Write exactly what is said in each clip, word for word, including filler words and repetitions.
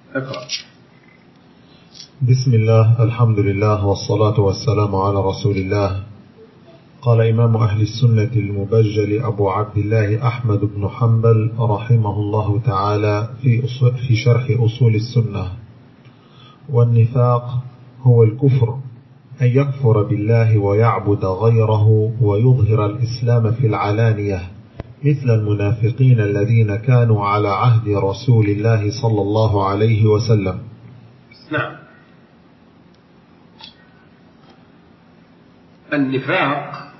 اقرأ. بسم الله، الحمد لله، والصلاة والسلام على رسول الله. قال إمام أهل السنة المبجل أبو عبد الله أحمد بن حنبل رحمه الله تعالى في, في شرح أصول السنة: والنفاق هو الكفر، أن يكفر بالله ويعبد غيره ويظهر الإسلام في العلانية، مثل المنافقين الذين كانوا على عهد رسول الله صلى الله عليه وسلم. نعم. النفاق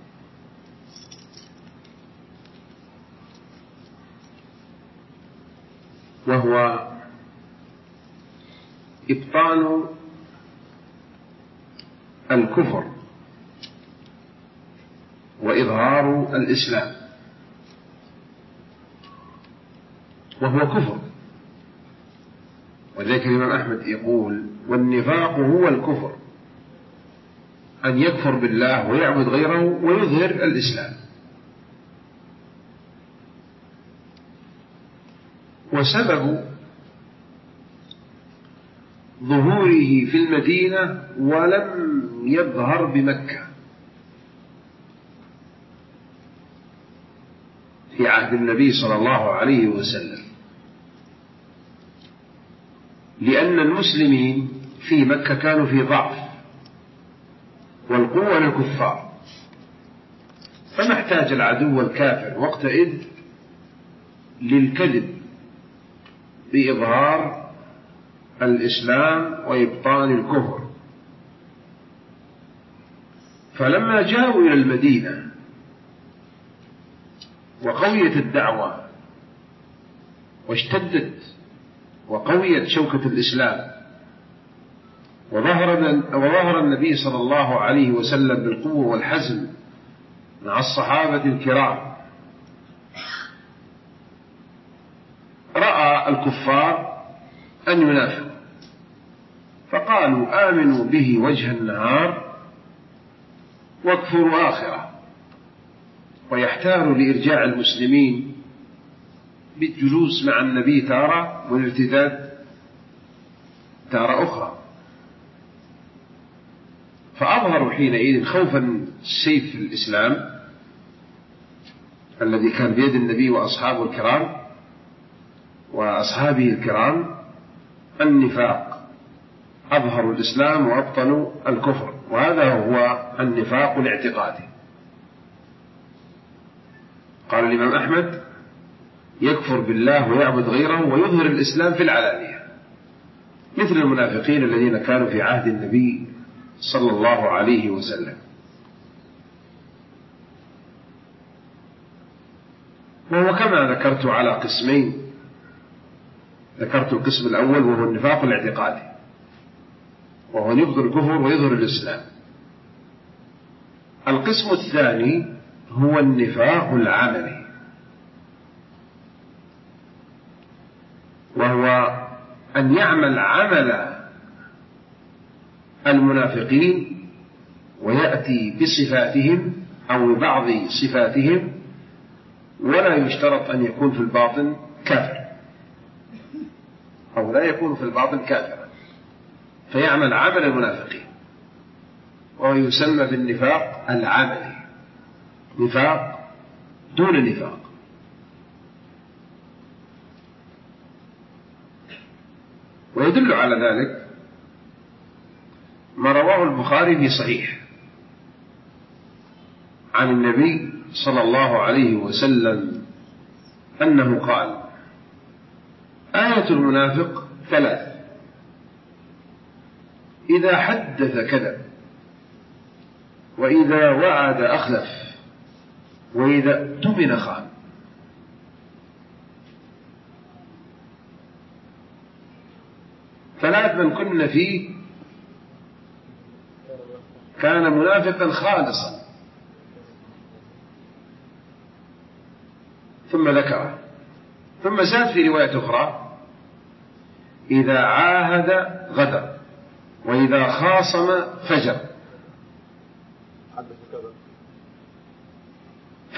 وهو إبطان الكفر وإظهار الإسلام، وهو كفر. وذلك الإمام أحمد يقول: والنفاق هو الكفر، أن يكفر بالله ويعبد غيره ويظهر الإسلام. وسبب ظهوره في المدينة ولم يظهر بمكة في عهد النبي صلى الله عليه وسلم، لأن المسلمين في مكة كانوا في ضعف والقوة للكفار، فما احتاج العدو الكافر وقتئذ للكذب بإظهار الإسلام وإبطان الكفر. فلما جاءوا إلى المدينة وقويت الدعوة واشتدت وقويت شوكة الإسلام وظهر وظهر النبي صلى الله عليه وسلم بالقوة والحزم مع الصحابة الكرام، رأى الكفار أن ينافقوا فقالوا: آمنوا به وجه النهار واكفروا آخره، ويحتاروا لإرجاع المسلمين بالجلوس مع النبي تارة والارتداد تارة أخرى. فأظهروا حينئذ خوفا سيف الإسلام الذي كان بيد النبي وأصحابه الكرام وأصحابه الكرام النفاق، أظهروا الإسلام وأبطنوا الكفر، وهذا هو النفاق الاعتقادي. قال الإمام أحمد: يكفر بالله ويعبد غيره ويظهر الإسلام في العلانية، مثل المنافقين الذين كانوا في عهد النبي صلى الله عليه وسلم. وهو كما ذكرت على قسمين: ذكرت القسم الأول وهو النفاق الاعتقادي، وهو يبطل الكفر ويظهر الإسلام. القسم الثاني هو النفاق العملي، وهو أن يعمل عمل المنافقين ويأتي بصفاتهم أو ببعض صفاتهم، ولا يشترط أن يكون في الباطن كافر أو لا يكون في الباطن كافرا، فيعمل عمل المنافقين، وهو يسمى بالنفاق العملي، نفاق دون نفاق. ويدل على ذلك ما رواه البخاري في صحيح عن النبي صلى الله عليه وسلم أنه قال: آية المنافق ثلاث: إذا حدث كذب، وإذا وعد أخلف، وإذا اؤتمن خان. ثلاث من كن فيه كان منافقا خالصا. ثم ذكره، ثم زاد في رواية أخرى: إذا عاهد غدر، وإذا خاصم فجر.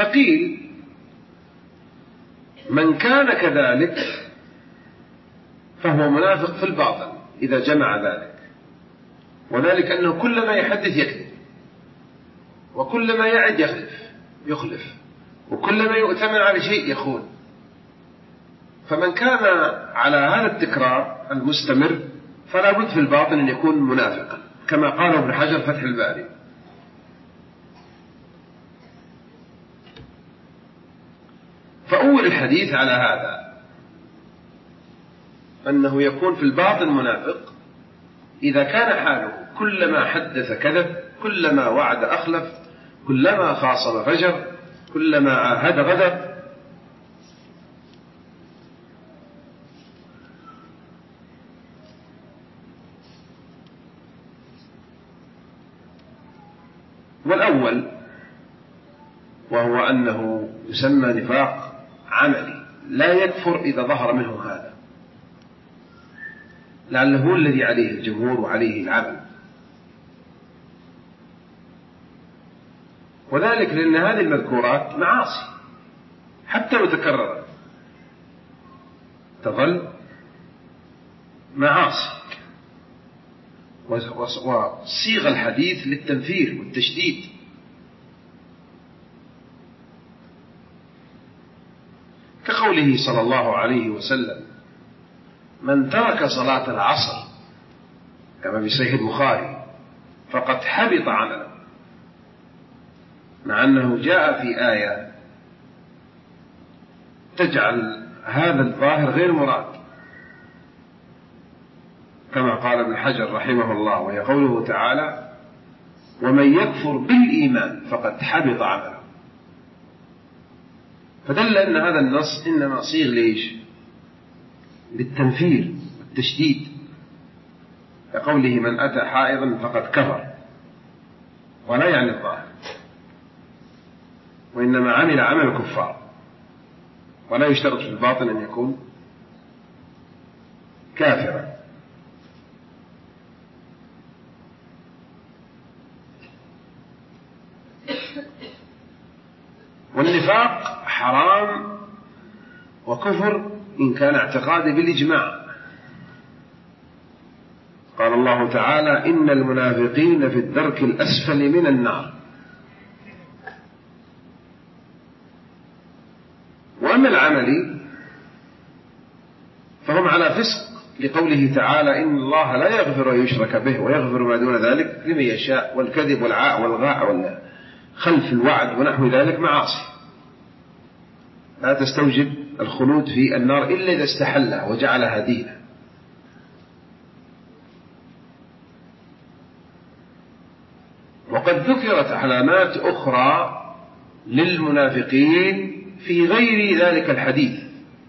فقيل: من كان كذلك فهو منافق في الباطن إذا جمع ذلك، وذلك أنه كلما يحدث يكذب، وكلما يعد يخلف يخلف وكلما يؤتمن على شيء يخون. فمن كان على هذا التكرار المستمر فلا بد في الباطن أن يكون منافقا، كما قال ابن حجر فتح الباري. فأول الحديث على هذا أنه يكون في الباطن منافق إذا كان حاله كلما حدث كذب، كلما وعد أخلف، كلما خاصم فجر، كلما عاهد غدر. والأول وهو أنه يسمى نفاق عملي لا يكفر إذا ظهر منه هذا، لعله هو الذي عليه الجمهور وعليه العمل، وذلك لأن هذه المذكورات معاصي حتى لو تكررت تظل معاصي، وصيغ الحديث للتنفير والتشديد. كقوله صلى الله عليه وسلم: من ترك صلاة العصر كما في صحيح البخاري فقد حبط عمله، مع أنه جاء في آية تجعل هذا الظاهر غير مراد، كما قال ابن حجر رحمه الله، وهي قوله تعالى: ومن يكفر بالإيمان فقد حبط عمله. فدل أن هذا النص إنما صيغ ليش؟ للتنفير والتشديد، كقوله: من أتى حائضا فقد كفر، ولا يعني الظاهر، وإنما عمل عمل الكفار، ولا يشترط في الباطن أن يكون كافرا. والنفاق حرام وكفر إن كان اعتقادي بالإجماع. قال الله تعالى: إن المنافقين في الدرك الأسفل من النار. وأما العملي فهم على فسق، لقوله تعالى: إن الله لا يغفر أن يشرك به ويغفر ما دون ذلك لمن يشاء. والكذب والعاء والغاء والخلف الوعد ونحو ذلك معاصي لا تستوجب الخلود في النار إلا إذا استحلها وجعلها دينا. وقد ذكرت علامات أخرى للمنافقين في غير ذلك الحديث،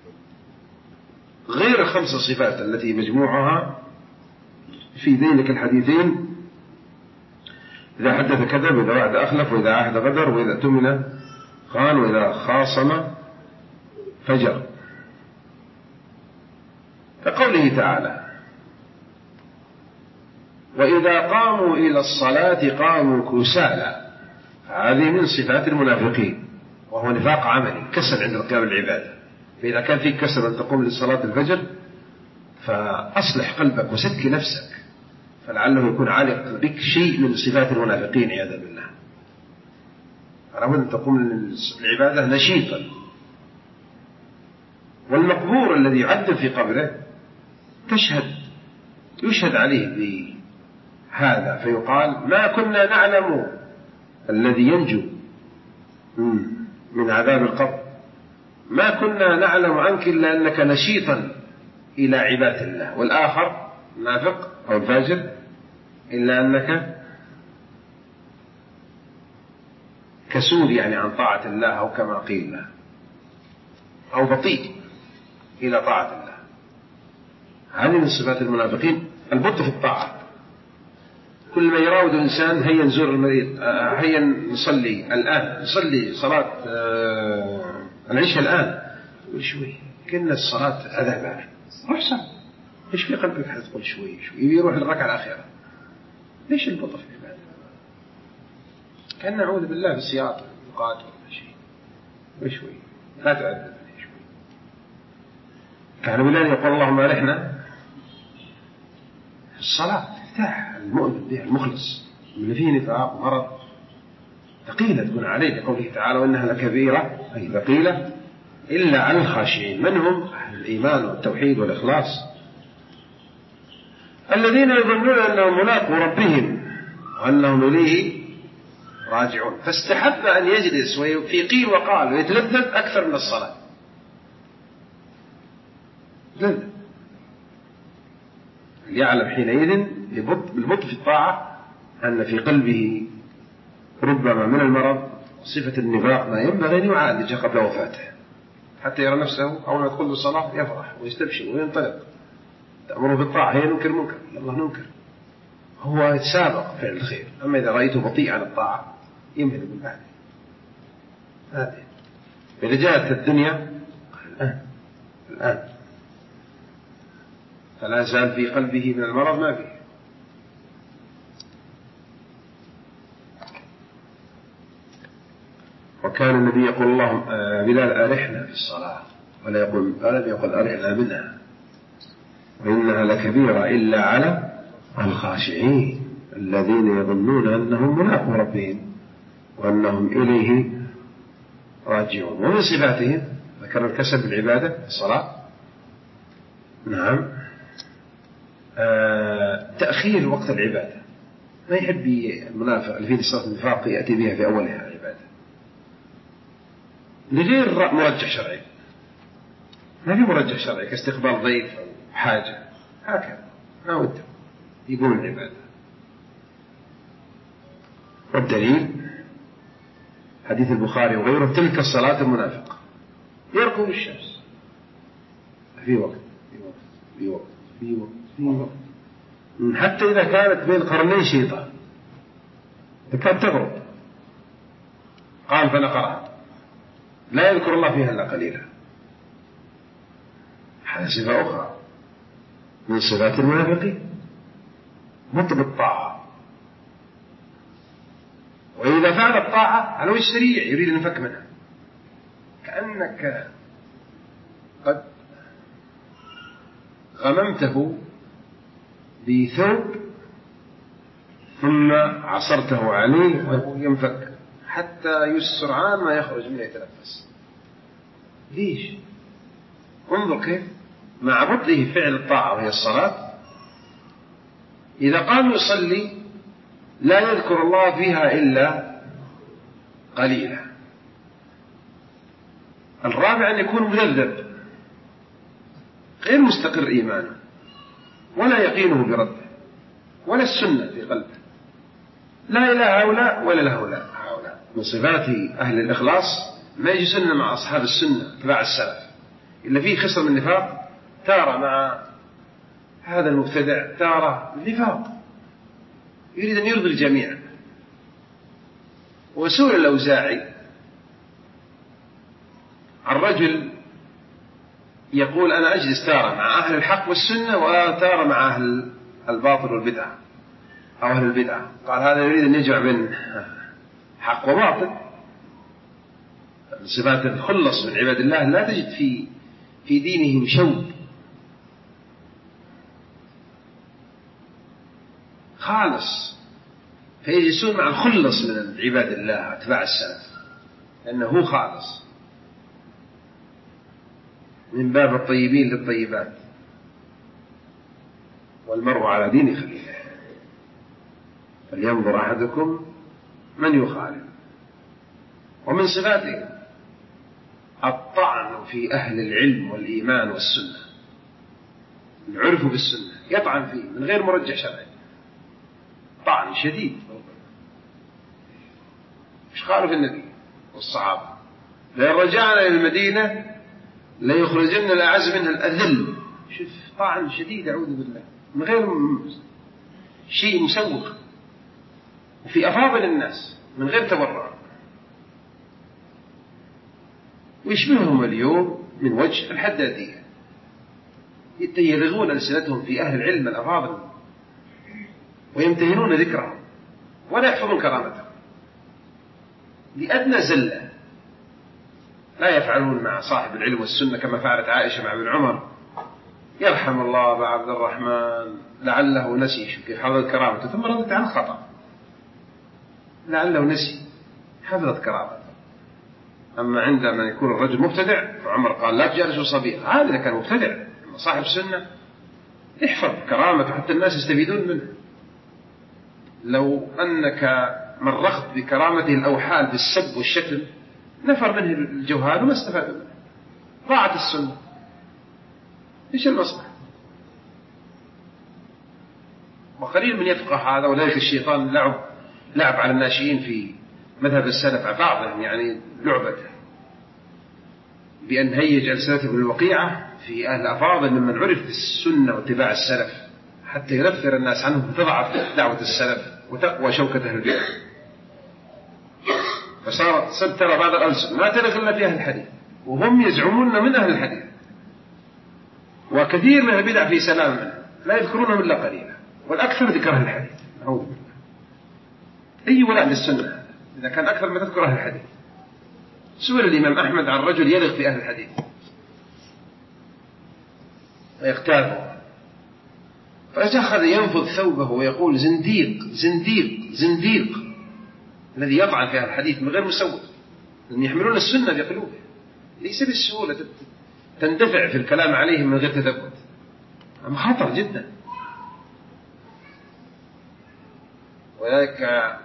غير الخمس صفات التي مجموعها في ذلك الحديثين: إذا حدث كذب، وإذا وعد أخلف، وإذا عاهد غدر، وإذا اؤتمن خان، وإذا خاصم فجر. كقوله تعالى: وإذا قاموا إلى الصلاة قاموا كسالى. هذه من صفات المنافقين، وهو نفاق عملي، كسل عند القيام بالعبادة. فإذا كان فيك كسل أن تقوم لصلاة الفجر فأصلح قلبك وسك نفسك، فلعله يكون عالق بك شيء من صفات المنافقين عياذا بالله. فلا بد أن تقوم للعبادة نشيطا. والمقبور الذي يعذب في قبره تشهد يشهد عليه بهذا، فيقال: ما كنا نعلم الذي ينجو من عذاب القبر، ما كنا نعلم عنك إلا أنك نشيطا إلى عبادة الله. والآخر نافق أو الفاجر: إلا أنك كسول، يعني عن طاعة الله، أو كما قيل له، أو بطيء إلى طاعة الله. هذه من صفات المنافقين، البطء في الطاعة. كل ما يراود إنسان: هيا نزور المريض، هيا نصلي الآن، نصلي صلاة العشاء الآن. تقول شوي، كنا الصلاة عذاب، روح صل. إيش في قلبك حتى تقول شوي شوي؟ يروح الركعة الأخيرة. ليش البطء في العبادة؟ كان نعوذ بالله بالسياط مقاتل ولا شيء. وشوي لا تعذب شوي. كان بلال يقول: اللهم أرحنا الصلاة افتح المؤمن بها المخلص من فيه نفاق ومرض ثقيلة تكون عليه، لقوله تعالى وإنها لكبيرة أي ثقيلة إلا على الخاشعين. من هم؟ أهل الإيمان والتوحيد والإخلاص الذين يظنون أنهم ملاقوا ربهم وأنهم إليه راجعون. فاستحب أن يجلس وفي قيل وقال ويتلذذ أكثر من الصلاة. لذة يعلم حينئذ بالبطء في الطاعة أن في قلبه ربما من المرض صفة النفاق ما ينبغي أن يعالج قبل وفاته، حتى يرى نفسه أول ما يدخل بالصلاة يفرح ويستبشر وينطلق. تأمره بالطاعة هي ننكر منكر، الله ننكر، هو يتسابق فعل الخير. أما إذا رأيته بطيء عن الطاعة يمهل بالبعد. هذه إذا جاءت الدنيا الآن الآن فلا زال في قلبه من المرض ما فيه. وكان النبي يقول اللهم بلال أرحنا في الصلاة ولا يقول ألم يقل أرحنا منها وإنها لكبيرة إلا على الخاشعين الذين يظنون أنهم ملاقوا ربهم وأنهم إليه راجعون. ومن صفاتهم ذكر الكسب بالعبادة الصلاة. نعم. آه تأخير وقت العبادة، ما يحب المنافق اللي فيه صلاة النفاق يأتي بها في أولها العبادة لغير مرجح شرعي. ما في مرجح شرعي كاستقبال ضيف أو حاجة، هكذا ما وده يقوم العبادة. والدليل حديث البخاري وغيره تلك الصلاة المنافق يركض الشمس في وقت في وقت في وقت في وقت في وقت حتى إذا كانت بين قرنين شيطان تكاد تغرب قال فنقرها لا يذكر الله فيها إلا قليلا. هذا صفة أخرى من صفات المنافقين، مطلب الطاعة، وإذا فعل الطاعة على وجه سريع يريد أن ينفك منها، كأنك قد غممته بثوب ثم عصرته عليه وينفك حتى يسرعان ما يخرج منه يتنفس. ليش؟ انظر كيف مع بطئه فعل الطاعة وهي الصلاة إذا قام يصلي لا يذكر الله فيها إلا قليلا. الرابع أن يكون مذبذب غير مستقر إيمانه ولا يقينه بربه ولا السنة في قلبه، لا إلى هؤلاء ولا لهؤلاء. هؤلاء من صفات أهل الإخلاص ما يجلسون مع أصحاب السنة اتباع السلف إلا فيه خصر من النفاق، تارة مع هذا المبتدع تارة النفاق يريد أن يرضي الجميع. وسئل الأوزاعي الرجل يقول أنا أجلس تارة مع أهل الحق والسنة وتارة مع أهل الباطل والبدعة أو أهل البدعة، قال هذا يريد أن يجمع بين حق وباطل. صفات الخلص من عباد الله لا تجد في في دينهم شوب خالص، فيجلسون مع الخلص من عباد الله اتباع السلف لأنه خالص من باب الطيبين للطيبات والمرء على دين خليله فلينظر أحدكم من يخالف. ومن صفاته الطعن في أهل العلم والإيمان والسنة، العرف بالسنة يطعن فيه من غير مرجح شرعي، طعن شديد. مش قالوا في النبي والصحابة لئن رجعنا إلى المدينة ليخرجن الأعز منها الأذل. شوف طعن شديد أعوذ بالله من غير شيء مسوق وفي أفاضل الناس من غير تبرع. ويشبههم اليوم من وجه الحدادية يلغون ألسنتهم في أهل العلم الأفاضل ويمتهنون ذكرهم ولا يحفظون كرامتهم لأدنى زلة. لا يفعلون مع صاحب العلم والسنة كما فعلت عائشة مع ابن عمر يرحم الله أبا عبد الرحمن لعله نسي في حفظت كرامته ثم ردت عن خطأ، لعله نسي حفظت كرامته. أما عندما يكون الرجل مبتدع فعمر قال لا تجالسوا صبيا، هذا إذا كان مبتدع. صاحب سنة احفظ كرامته حتى الناس يستفيدون منه. لو أنك مرخت بكرامته الأوحال بالسب والشتم نفر منه الجوهال وما استفادوا منه، ضاعت السنة. إيش المصلحة؟ وقليل من يفقه هذا، ولذلك الشيطان لعب لعب على الناشئين في مذهب السلف على بعضهم، يعني لعبته بأن هيج ألسنته بالوقيعة في أهل أفاضل ممن عرف بالسنة واتباع السلف حتى ينفر الناس عنهم فتضعف دعوة السلف وتقوى شوكة أهل البدع. فصارت سب ترى بعض الألسن ما تلغ إلا في أهل الحديث وهم يزعمون من أهل الحديث، وكثير من البدع في سلام منه لا يذكرونهم إلا قليلا، والأكثر ذكر أهل الحديث. أعوذ بالله. أي ولاء للسنة إذا كان أكثر ما تذكر أهل الحديث. سئل الإمام أحمد عن رجل يلغ في أهل الحديث ويغتابه، فأخذ ينفض ثوبه ويقول زنديق زنديق زنديق، الذي يطعن في أهل الحديث من غير مسوغ، لأن يحملون السنة بقلوبهم، ليس بالسهولة تندفع في الكلام عليهم من غير تثبت، أما خطر جدا. وذلك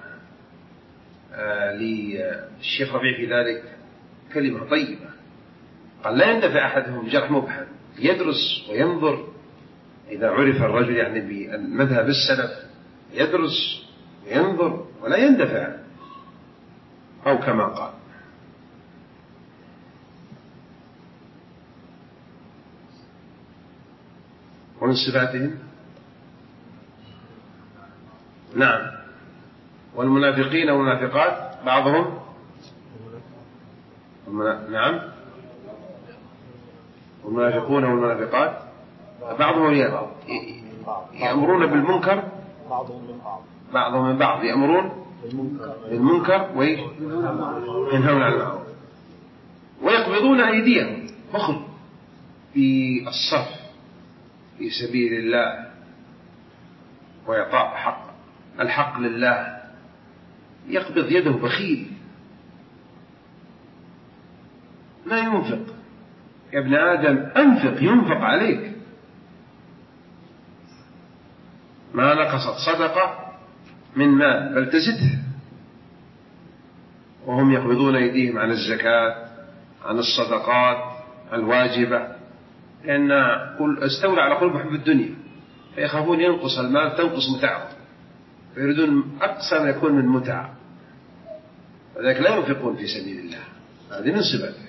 آه للشيخ ربيع في ذلك كلمة طيبة، قال لا يندفع أحدهم جرح مبحث، يدرس وينظر. إذا عرف الرجل يعني بمذهب السلف يدرس وينظر ولا يندفع، أو كما قال. ومن صفاتهم نعم، والمنافقين والمنافقات بعضهم نعم، والمنافقون والمنافقات بعضهم يأمرون بالمنكر بعضهم من بعض، يأمرون بالمنكر وينهون عن المعروف ويقبضون أيديهم، بخل في الصرف في سبيل الله وإعطاء حق الحق لله، يقبض يده بخيل لا ينفق. يا ابن آدم أنفق ينفق عليك، ما نقصت صدقة من مال بل تزدها. وهم يقبضون أيديهم عن الزكاة عن الصدقات الواجبة، لأن استولى على قلوبهم حب الدنيا فيخافون ينقص المال تنقص متعه، فيريدون أقصى ما يكون من متعة، وذلك لا ينفقون في سبيل الله. هذه من صفاتهم.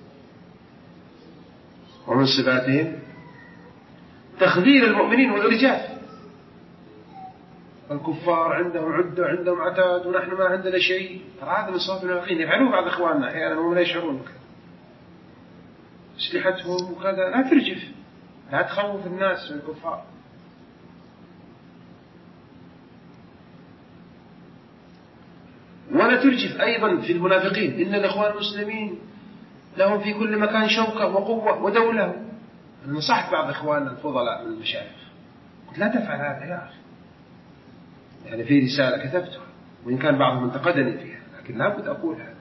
ومن صفاتهم تخذيل المؤمنين والرجال. الكفار عندهم عدة عندهم عتاد ونحن ما عندنا شيء، هذا من صفات المنافقين يفعلون بعض إخواننا أحيانا وهم لا يشعرون. أسلحتهم وكذا، لا ترجف، لا تخوف الناس من الكفار. ولا ترجف أيضا في المنافقين، إن الإخوان المسلمين لهم في كل مكان شوكة وقوة ودولة. أنا نصحت بعض إخواننا الفضلاء من المشايخ قلت لا تفعل هذا يا أخي، يعني في رسالة كتبتها وإن كان بعضهم انتقدني فيها، لكن لا بد أقول هذا.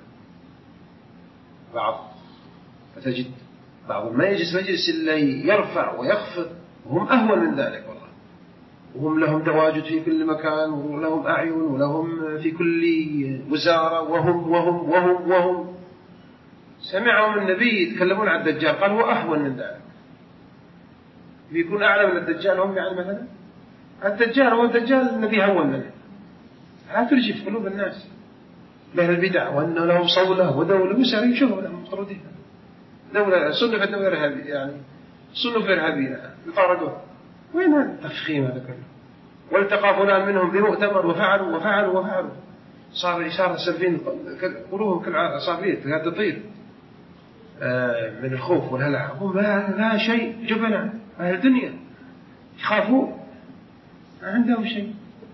بعض فتجد بعضهم ما يجلس مجلس إلا يرفع ويخفض، وهم أهون من ذلك والله، وهم لهم تواجد في كل مكان ولهم أعين ولهم في كل وزارة، وهم وهم وهم وهم سمعهم النبي يتكلمون عن الدجال قال هو أهون من ذلك، بيكون أعلى من الدجال هم، يعني مثلا الدجال هو الدجال النبي هون منه. لا ترجف قلوب الناس بين البدع وأن لهم صولة ودولة وسارين شهر لهم مطردين، دولة صنف الدولة إرهابية، يعني صنف إرهابية يطاردون. وين هذا التفخيم هذا كله؟ والتقى فلان منهم بمؤتمر وفعلوا وفعلوا وفعلوا، صار إشارة سلفين قلوبهم كل أصابير قاعد تطير من الخوف والهلع. هم لا, لا شيء، جبنا أهل الدنيا يخافون ما عندهم شيء.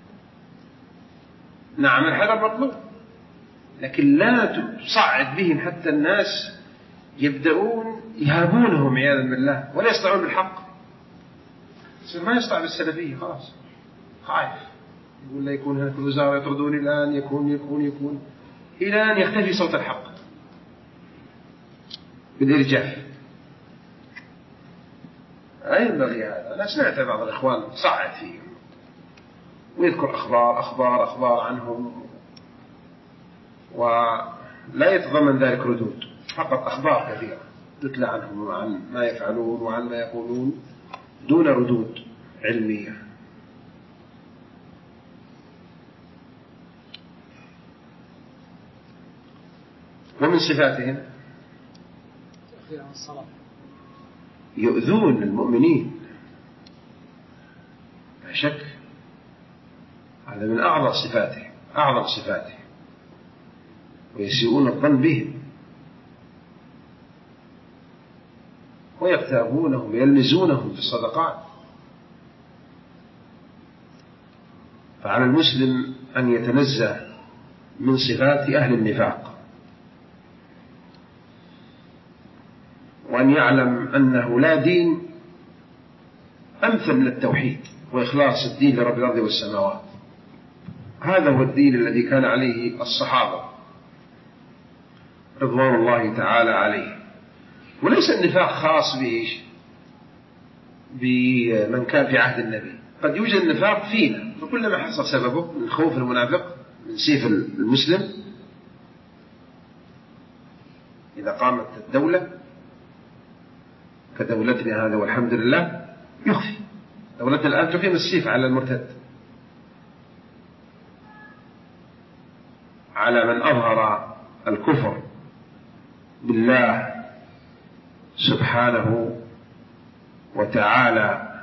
نعم الحذر مطلوب، لكن لا تصعد بهم حتى الناس يبدأون يهابونهم عياذا بالله ولا يصنعون بالحق. يصير ما يصطع بالسلفية خلاص، خايف يقول لا يكون هناك الوزارة يطردوني الآن، يكون يكون يكون إلى أن يختفي صوت الحق بالإرجاف. لا ينبغي هذا. أنا سمعت بعض الإخوان صعد فيهم ويذكر أخبار أخبار أخبار عنهم ولا يتضمن ذلك ردود، فقط أخبار كثيرة تتلى عنهم وعن ما يفعلون وعن ما يقولون دون ردود علمية. ومن صفاتهم يؤذون المؤمنين لا شك، هذا من أعظم صفاتهم أعظم صفاتهم، ويسيئون الظن بهم ويغتابونهم ويلمزونهم في الصدقات. فعلى المسلم أن يتنزه من صفات أهل النفاق، وأن يعلم أنه لا دين أمثل من التوحيد وإخلاص الدين لرب الأرض والسماوات. هذا هو الدين الذي كان عليه الصحابة رضوان الله تعالى عليه، وليس النفاق خاص بإيش بمن كان في عهد النبي. قد يوجد النفاق فينا، فكلما حصل سببه من خوف المنافق من سيف المسلم إذا قامت الدولة كدولتنا هذا والحمد لله يخفي. دولتنا الآن تقيم السيف على المرتد، على من أظهر الكفر بالله سبحانه وتعالى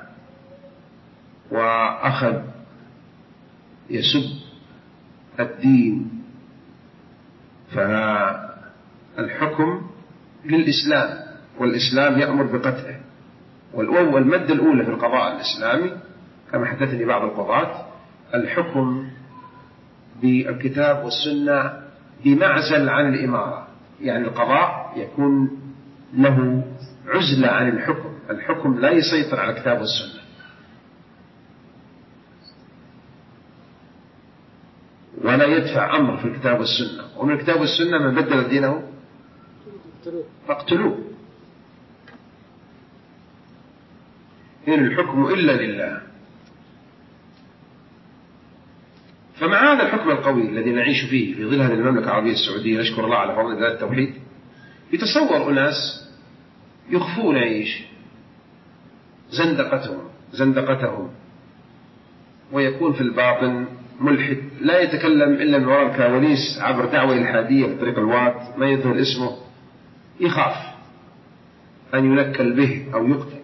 وأخذ يسب الدين. فالحكم للإسلام، والإسلام يأمر بقتله. والمادة الأولى في القضاء الإسلامي كما حدثني بعض القضاة الحكم بالكتاب والسنة بمعزل عن الإمارة، يعني القضاء يكون له عزلة عن الحكم، الحكم لا يسيطر على الكتاب والسنة. ولا يدفع أمر في الكتاب والسنة، ومن الكتاب والسنة من بدل دينه فاقتلوه. إن الحكم إلا لله. فمع هذا الحكم القوي الذي نعيش فيه في ظل هذه المملكة العربية السعودية، نشكر الله على فضل ذات التوحيد، يتصور أناس يخفون إيش زندقتهم زندقتهم ويكون في الباطن ملحد لا يتكلم إلا من وراء الكواليس عبر دعوة إلحادية في طريق الوات ما يظهر اسمه، يخاف أن ينكل به أو يقتل.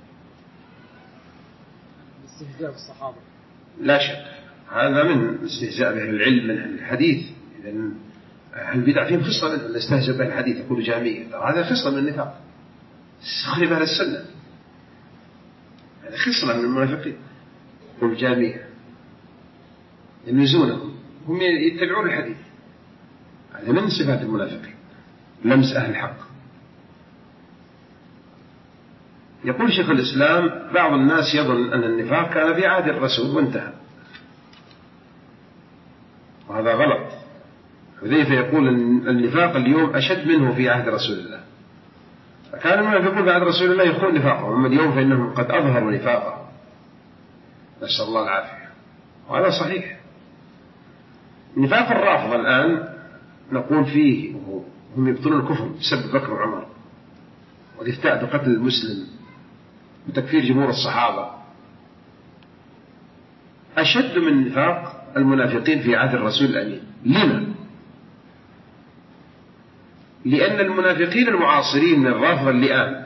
استهزاء بالصحابة لا شك هذا من استهزاء به العلم من الحديث. إذن البدع فيهم خصلة منه، استهزأ به الحديث يقول جامية، هذا خصلة من النفاق. سخري بها السنة، هذا خصلة من المنافقين والجامية يلمزونهم، هم يتبعون الحديث. هذا من صفات المنافقين لمس أهل الحق. يقول شيخ الإسلام بعض الناس يظن أن النفاق كان في عهد الرسول وانتهى، وهذا غلط. حذيفة يقول أن النفاق اليوم أشد منه في عهد رسول الله، فكان المنافقون في عهد رسول الله يخون نفاقهم، أما اليوم فإنهم قد أظهروا نفاقهم، نسأل الله العافية، وهذا صحيح. نفاق الرافضة الآن نقول فيه هم يبطلون الكفر بسبب بكر وعمر والافتاء بقتل المسلم وتكفير جمهور الصحابة، أشد من نفاق المنافقين في عهد الرسول الأمين. لما؟ لأن المنافقين المعاصرين من الرافضة اللئام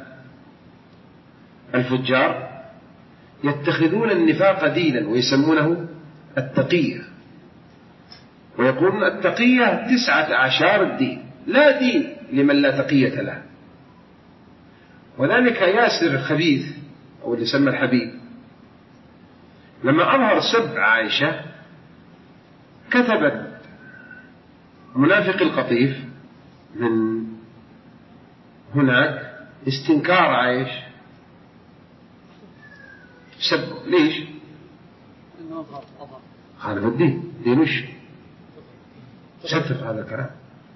الفجار يتخذون النفاق دينا ويسمونه التقية، ويقولون التقية تسعة أعشار الدين، لا دين لمن لا تقية له. وذلك ياسر الخبيث أو اللي سمى الحبيب لما أظهر سب عائشة كتبت منافق القطيف من هناك استنكار عائشة، سبه ليش؟ خالف الدين. دين وش؟ صدق هذا الكلام.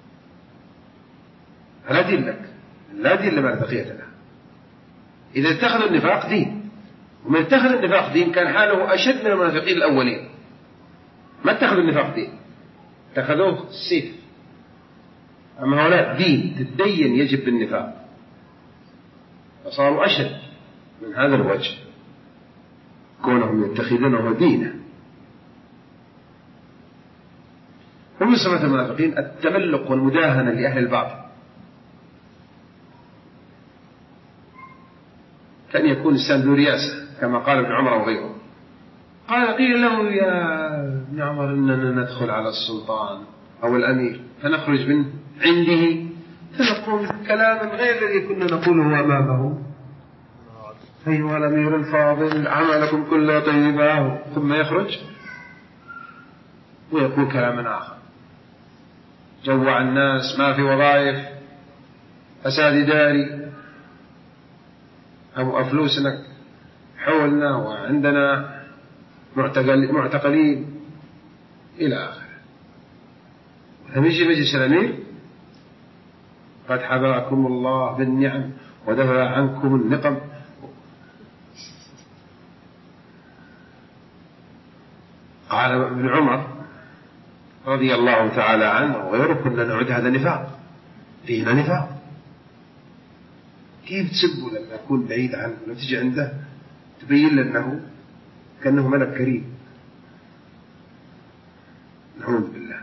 فلا دين لك، لا دين لما بقية له. إذا اتخذوا النفاق دين، ومن اتخذ النفاق دين كان حاله أشد من المنافقين الأولين. ما اتخذوا النفاق دين، اتخذوه السيف. أما هؤلاء دين، تدين يجب بالنفاق، فصاروا أشد من هذا الوجه كونهم يتخذونه دينا. ومن صفات المنافقين التملق والمداهنة لأهل الباطل، كان يكون الإنسان ذو رياسة كما قال ابن عمر وغيره. قال قيل له يا ابن عمر إننا ندخل على السلطان أو الأمير فنخرج منه عنده فنقول كلاما غير الذي كنا نقوله أمامه. أيها الأمير الفاضل عملكم كله طيبا، ثم يخرج ويقول كلاما آخر. جوع الناس، ما في وظائف، فساد داري، أو فلوسنا حولنا وعندنا معتقلين إلى آخره. لما يجي مجلس الأمير قد حباكم الله بالنعم ودفع عنكم النقم. قال ابن عمر رضي الله تعالى عنه وغيره كنا نعد هذا نفاق، فينا نفاق. كيف تسبه لما يكون بعيد عنه، لما تجي عنده تبين لأنه كأنه ملك كريم؟ نعوذ بالله.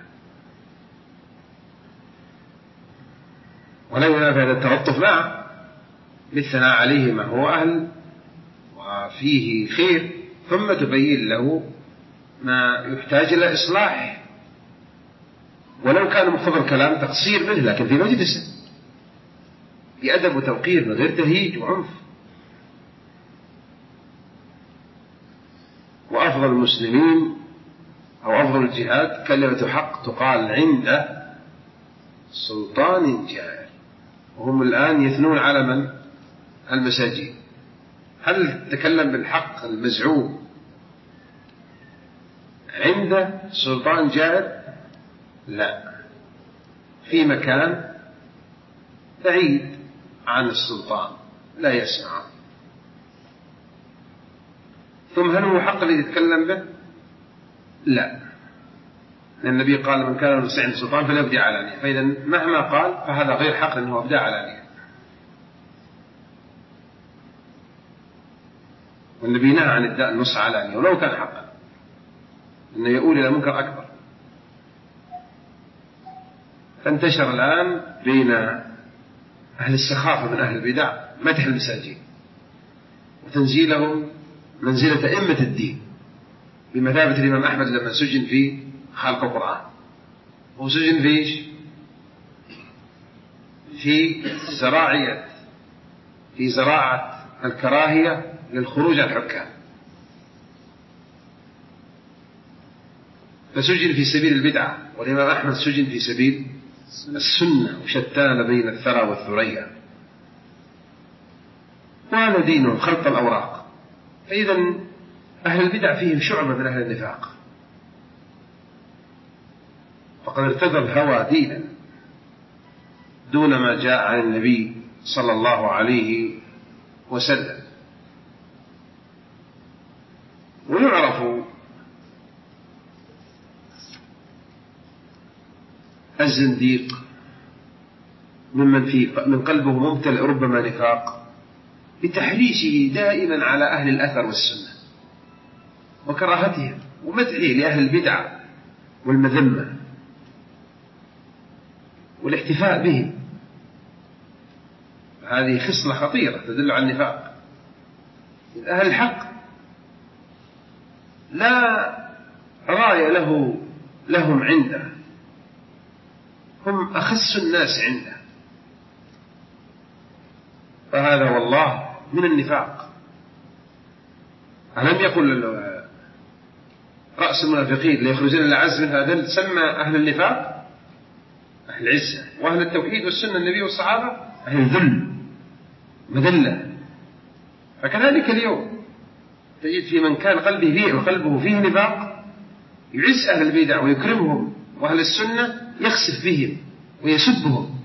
ولا ينافي هذا التعطف معه بالثناء عليه ما هو أهل وفيه خير، ثم تبين له ما يحتاج إلى إصلاح، ولو كان مقتضى الكلام تقصير منه، لكن في مجلسه بأدب وتوقير من غير تهيج وعنف. وأفضل المسلمين أو أفضل الجهاد كلمة حق تقال عند سلطان جائر. وهم الآن يثنون على من؟ المساجين. هل تكلم بالحق المزعوم عند سلطان جائر؟ لا، في مكان بعيد عن السلطان لا يسمع. ثم هل هو حق الذي يتكلم به؟ لا، لأن النبي قال من كان مستعين السلطان فليبدأ علانية، فإذا مهما قال فهذا غير حق أنه يبدأ علانية. والنبي نهى عن إبداء النص علانية ولو كان حقا، إنه يؤول إلى منكر أكبر. فانتشر الآن بين أهل السخافة من أهل البدع مدح المساجين وتنزيلهم منزلة أئمة الدين، بمثابة الإمام أحمد لما سجن في خلق القرآن. هو سجن فيش في زراعية في زراعة الكراهية للخروج على الحكام، فسجن في سبيل البدعة، والإمام أحمد سجن في سبيل السنة، وشتان بين الثرى والثريا. وهذا دينهم خلط الأوراق. فإذا أهل البدع فيهم شعبة من أهل النفاق، فقد ارتضى الهوى دينا دون ما جاء عن النبي صلى الله عليه وسلم. ويعرف الزنديق ممن في من قلبه ممتلئ ربما نفاق بتحريشه دائما على أهل الأثر والسنة وكراهتهم ومدحه لأهل البدع والمذمة والاحتفاء بهم. هذه خصلة خطيرة تدل على النفاق. أهل الحق لا راية له لهم عنده، هم أخس الناس عنده، فهذا والله من النفاق. ألم يقل رأس المنافقين ليخرجون الأعز من هذا سمى أهل النفاق أهل العزة، وأهل التوحيد والسنة النبي والصحابة أهل الذل مذلة. فكذلك اليوم تجد في من كان قلبه فيه قلبه فيه نفاق يعز أهل البدع ويكرمهم، وأهل السنة يخسف بهم ويسبهم،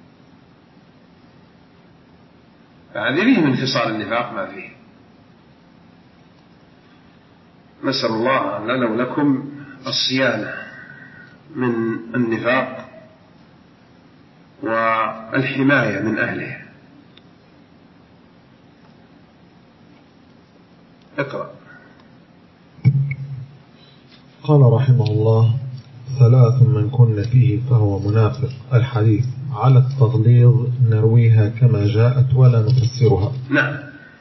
فهذه فيه من خصال النفاق ما فيه. نسأل الله لنا ولكم الصيانة من النفاق والحماية من أهله. اقرأ. قال رحمه الله: ثلاث من كن فيه فهو منافق. الحديث على التغليظ نرويها كما جاءت ولا نفسرها. نعم،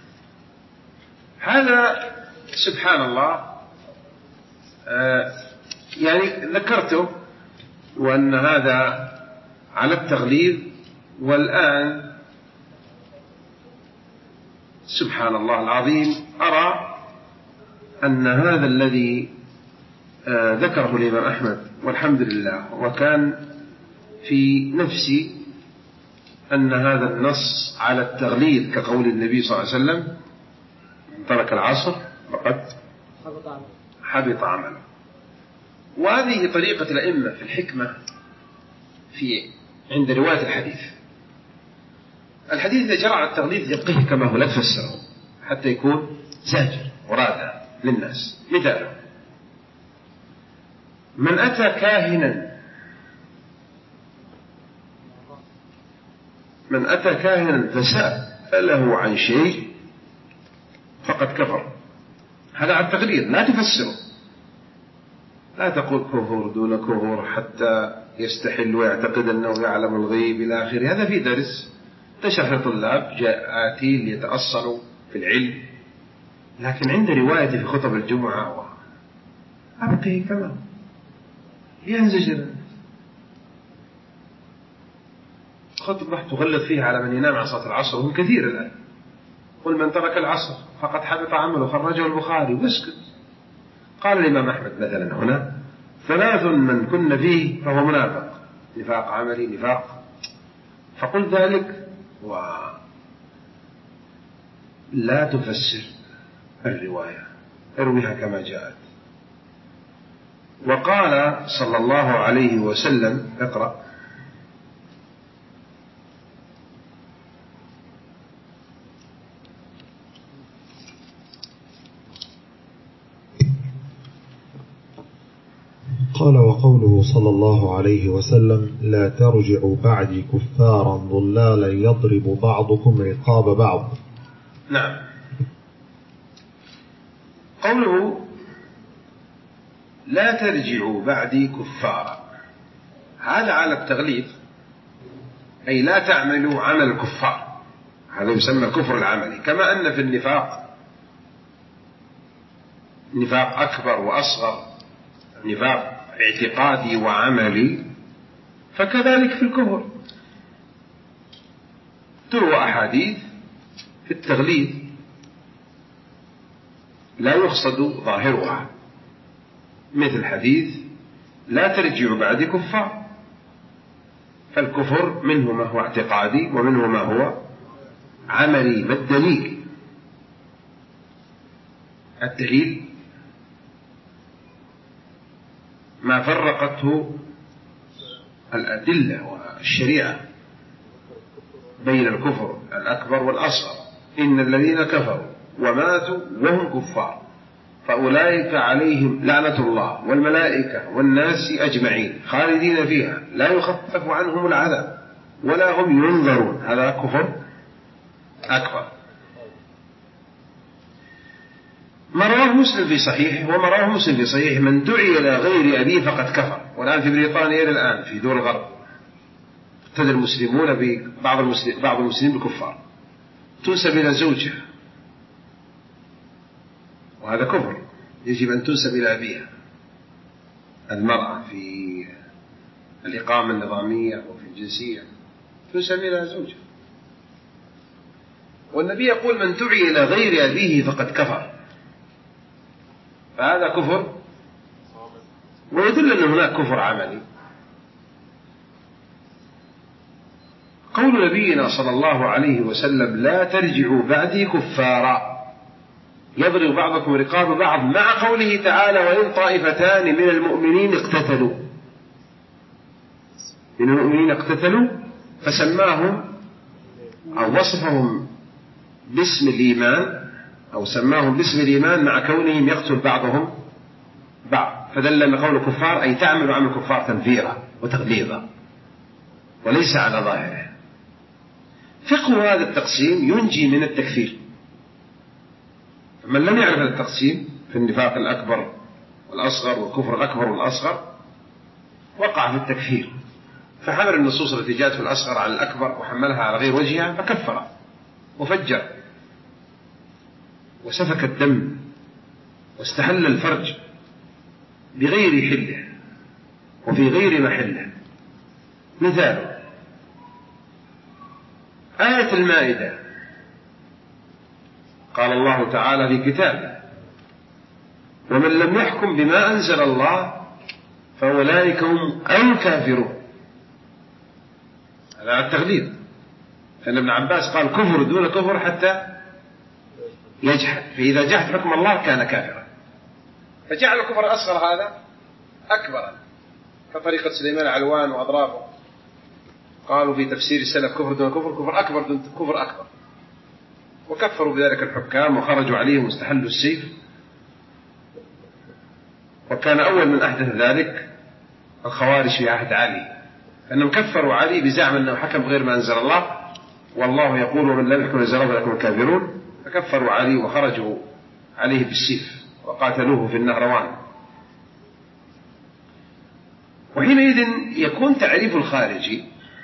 هذا سبحان الله آه يعني ذكرته، وأن هذا على التغليظ، والآن سبحان الله العظيم أرى أن هذا الذي آه ذكره الإمام أحمد والحمد لله، وكان في نفسي أن هذا النص على التغليظ كقول النبي صلى الله عليه وسلم: ترك العصر فقد حبط عمله. وهذه طريقة الأئمة في الحكمة في عند رواية الحديث. الحديث إذا جرى على التغليظ يبقيه كما هو، لا تفسره حتى يكون زاجر ورادع للناس. مثال: من أتى كاهنا من أتى كاهنا فسأله عن شيء فقد كفر. هذا على التغليظ، لا تفسره، لا تقول كفر دون كفر حتى يستحل ويعتقد أنه يعلم الغيب إلى آخره. هذا في درس تشرح لطلاب جاءاتين ليتأصلوا في العلم، لكن عند رواية في خطب الجمعة أبقيه كما ينزجر. خطبة تغلط فيها على من ينام عن صلاة العصر، وهم كثير الآن. قل من ترك العصر فقد حبط عمله، خرجه البخاري، واسكت. قال الإمام أحمد مثلا هنا: ثلاث من كن فيه فهو منافق، نفاق عملي، نفاق. فقل ذلك ولا تفسر الرواية، ارويها كما جاءت. وقال صلى الله عليه وسلم: اقرأ. قال: وقوله صلى الله عليه وسلم: لا ترجعوا بعدي كفارا ضلالا يضرب بعضكم رقاب بعض. نعم، قوله لا ترجعوا بعدي كفارا، هذا على التغليظ، أي لا تعملوا عمل الكفار. هذا يسمى الكفر العملي، كما أن في النفاق نفاق أكبر وأصغر، نفاق اعتقادي وعملي، فكذلك في الكفر. تروى أحاديث في التغليظ لا يقصد ظاهرها، مثل حديث لا ترجعوا بعد كفار، فالكفر منه ما هو اعتقادي ومنه ما هو عملي. ما الدليل؟ الدليل ما فرقته الأدلة والشريعة بين الكفر الأكبر والأصغر. إن الذين كفروا وماتوا وهم كفار فأولئك عليهم لعنة الله والملائكة والناس أجمعين خالدين فيها لا يخفف عنهم العذاب ولا هم ينظرون. هذا كفر أكبر. ما رواه مسلم في صحيحه، وما رواه مسلم في صحيحه: من دعي إلى غير أبيه فقد كفر. والآن في بريطانيا إلى الآن في دول الغرب اقتدى المسلمون ببعض المسلمين بعض المسلمين بالكفار، تنسب إلى زوجها، وهذا كفر، يجب أن تنسب إلى أبيها. المرأة في الإقامة النظامية وفي الجنسية تنسب إلى زوجها. والنبي يقول: من دعي إلى غير أبيه فقد كفر. فهذا كفر، ويدل أن هناك كفر عملي. قول نبينا صلى الله عليه وسلم: لا ترجعوا بعدي كفارا، يضرب بعضكم رقاب بعض، مع قوله تعالى وإن طائفتان من المؤمنين اقتتلوا، من المؤمنين اقتتلوا، فسماهم أو وصفهم باسم الإيمان أو سماهم باسم الإيمان مع كونهم يقتل بعضهم بعض، فدل أن قول كفار أي تعمل عمل الكفار تنفيرا وتغليظا وليس على ظاهره. فقه هذا التقسيم ينجي من التكفير. من لم يعرف هذا التقسيم في النفاق الأكبر والأصغر والكفر الأكبر والأصغر وقع في التكفير، فحمل النصوص التي جاءت في الأصغر على الأكبر وحملها على غير وجهها فكفر وفجر وسفك الدم واستحل الفرج بغير حله وفي غير محله. مثال آية المائدة، قال الله تعالى في كتابه ومن لم يحكم بما أنزل الله فأولئك هم الكافرون، هذا التغليظ، فإن ابن عباس قال كفر دون كفر حتى يجحد، فإذا جحد حكم الله كان كافرا، فجعل الكفر الأصغر هذا أكبر كطريقة سليمان علوان وأضرابه، قالوا في تفسير السلف كفر دون كفر كفر أكبر دون كفر أكبر، وكفروا بذلك الحكام وخرجوا عليهم واستحلوا السيف. وكان أول من أحدث ذلك الخوارج في عهد علي، أنهم كفروا علي بزعم أنه حكم غير ما أنزل الله، والله يقول ومن لم يحكم أنزل الله فلكم الكافرون، فكفروا علي وخرجوا عليه بالسيف وقاتلوه في النهروان. وحينئذ يكون تعريف الخارجي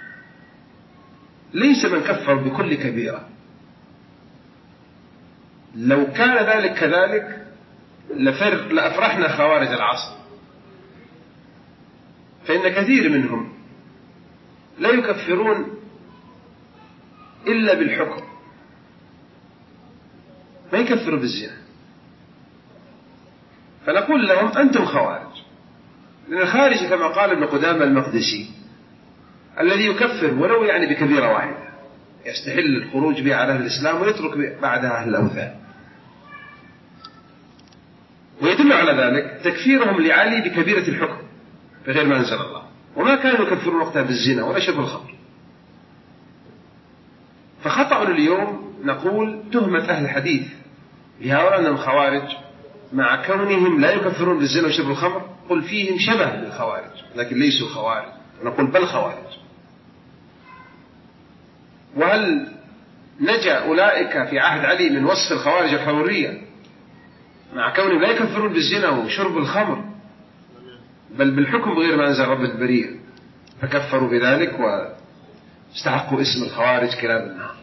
ليس من كفر بكل كبيرة، لو كان ذلك كذلك لفر لأفرحنا خوارج العصر، فإن كثير منهم لا يكفرون إلا بالحكم، ما يكفروا بالزنا، فنقول لهم أنتم خوارج، لأن الخارج كما قال ابن قدامة المقدسي الذي يكفر ولو يعني بكبيرة واحدة يستحل الخروج به على أهل الإسلام ويترك بعدها أهل الأوثان. ويدل على ذلك تكفيرهم لعلي بكبيرة الحكم بغير ما أنزل الله، وما كانوا يكفرون وقتها بالزنا ولا شرب الخمر. فخطأ اليوم نقول تهمة أهل الحديث بهؤلاء أنهم خوارج مع كونهم لا يكفرون بالزنا وشرب الخمر، قل فيهم شبه بالخوارج لكن ليسوا خوارج، نقول بل خوارج. وهل نجا أولئك في عهد علي من وصف الخوارج الحرورية مع كونهم لا يكفرون بالزنا وشرب الخمر بل بالحكم غير ما أنزل رب البرية، فكفروا بذلك واستحقوا اسم الخوارج كلاب النار.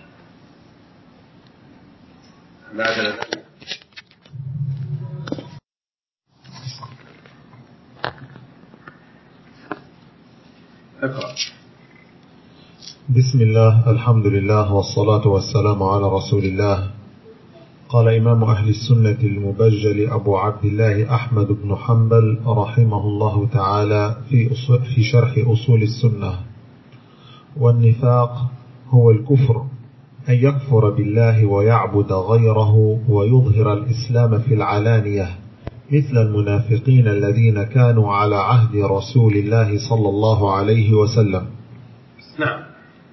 بعد ذلك اقرأ. بسم الله، الحمد لله، والصلاة والسلام على رسول الله. قال إمام أهل السنة المبجل أبو عبد الله أحمد بن حنبل رحمه الله تعالى في, في شرح أصول السنة: والنفاق هو الكفر، أن يكفر بالله ويعبد غيره ويظهر الإسلام في العلانية، مثل المنافقين الذين كانوا على عهد رسول الله صلى الله عليه وسلم. نعم.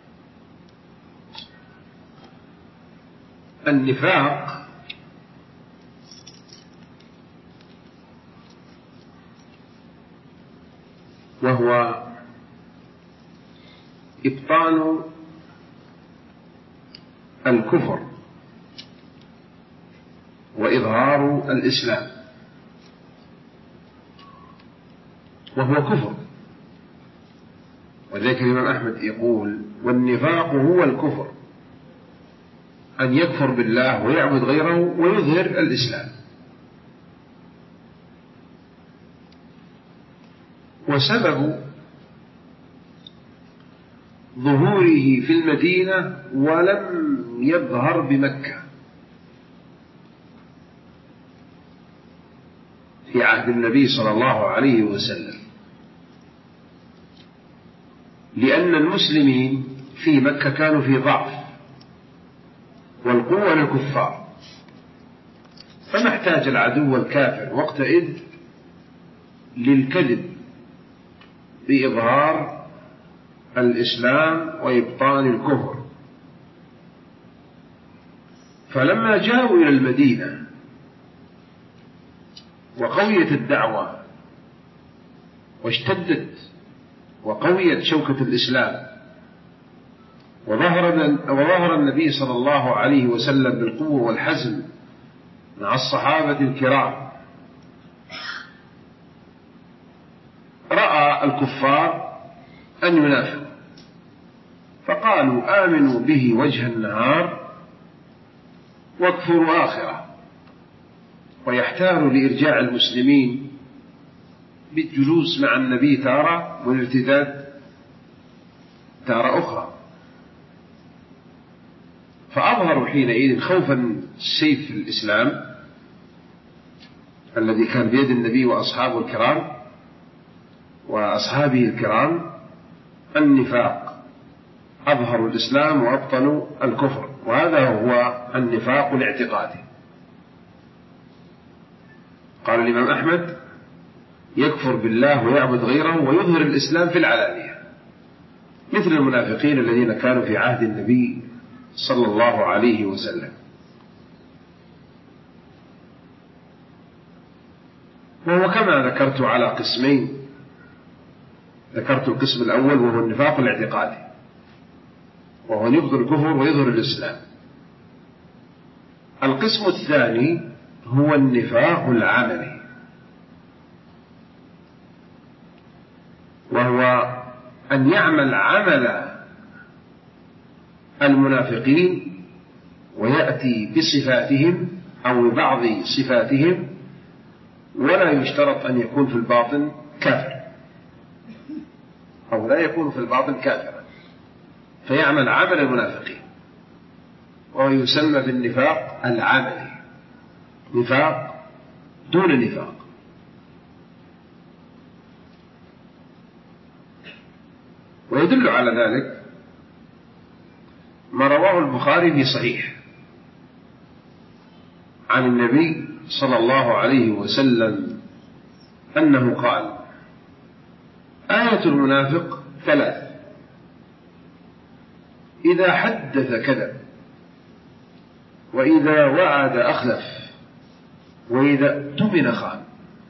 النفاق وهو إبطان الكفر وإظهار الإسلام، وهو كفر. وذلك الإمام أحمد يقول والنفاق هو الكفر، أن يكفر بالله ويعبد غيره ويظهر الإسلام. وسبب ظهوره في المدينة ولم يظهر بمكة في عهد النبي صلى الله عليه وسلم، لأن المسلمين في مكة كانوا في ضعف والقوة للكفار، فما احتاج العدو الكافر وقتئذ للكذب بإظهار الإسلام وإبطان الكفر. فلما جاءوا إلى المدينة وقويت الدعوة واشتدت وقويت شوكة الإسلام وظهر وظهر النبي صلى الله عليه وسلم بالقوة والحزم مع الصحابة الكرام، رأى الكفار أن ينافقوا فقالوا آمنوا به وجه النهار واكفروا آخره، ويحتاروا لإرجاع المسلمين بالجلوس مع النبي تارة والارتداد تارة أخرى. فأظهروا حينئذ خوفا سيف الإسلام الذي كان بيد النبي وأصحابه الكرام وأصحابه الكرام النفاق، أظهروا الإسلام وأبطنوا الكفر، وهذا هو النفاق الاعتقادي. قال الإمام أحمد: يكفر بالله ويعبد غيره ويظهر الإسلام في العلانية، مثل المنافقين الذين كانوا في عهد النبي صلى الله عليه وسلم. وهو كما ذكرت على قسمين، ذكرت القسم الأول وهو النفاق الاعتقادي، وهو يبطل الكفر ويظهر الإسلام. القسم الثاني هو النفاق العملي، وهو أن يعمل عمل المنافقين ويأتي بصفاتهم أو ببعض صفاتهم، ولا يشترط أن يكون في الباطن كافر أو لا يكون في الباطن كافرا، فيعمل عمل المنافقين، وهو يسمى بالنفاق العملي، نفاق دون نفاق. ويدل على ذلك ما رواه البخاري في صحيح عن النبي صلى الله عليه وسلم أنه قال: آية المنافق ثلاث: إذا حدث كذب، وإذا وعد أخلف، وإذا اؤتمن خان.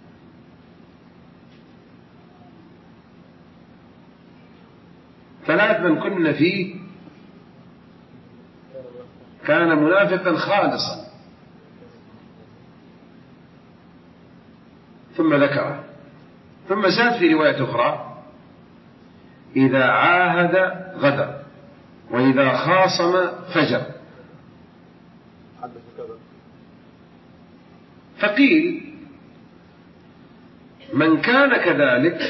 ثلاث من كن فيه كان منافقا خالصا. ثم ذكره، ثم زاد في رواية أخرى: إذا عاهد غدر، وإذا خاصم فجر. فقيل: من كان كذلك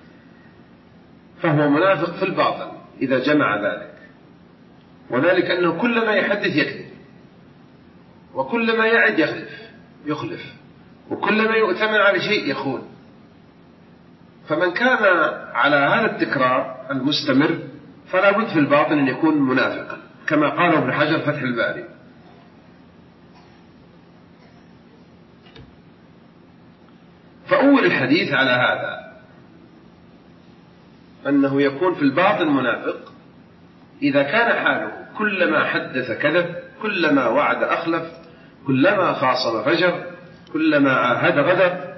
فهو منافق في الباطن إذا جمع ذلك، وذلك أنه كلما يحدث يكذب، وكلما يعد يخلف يخلف وكلما يؤتمن على شيء يخون. فمن كان على هذا التكرار المستمر فلا بد في الباطن أن يكون منافقا، كما قال ابن حجر فتح الباري. فأول الحديث على هذا أنه يكون في الباطن منافق إذا كان حاله كلما حدث كذب، كلما وعد أخلف، كلما خاصم فجر، كلما عاهد غدر.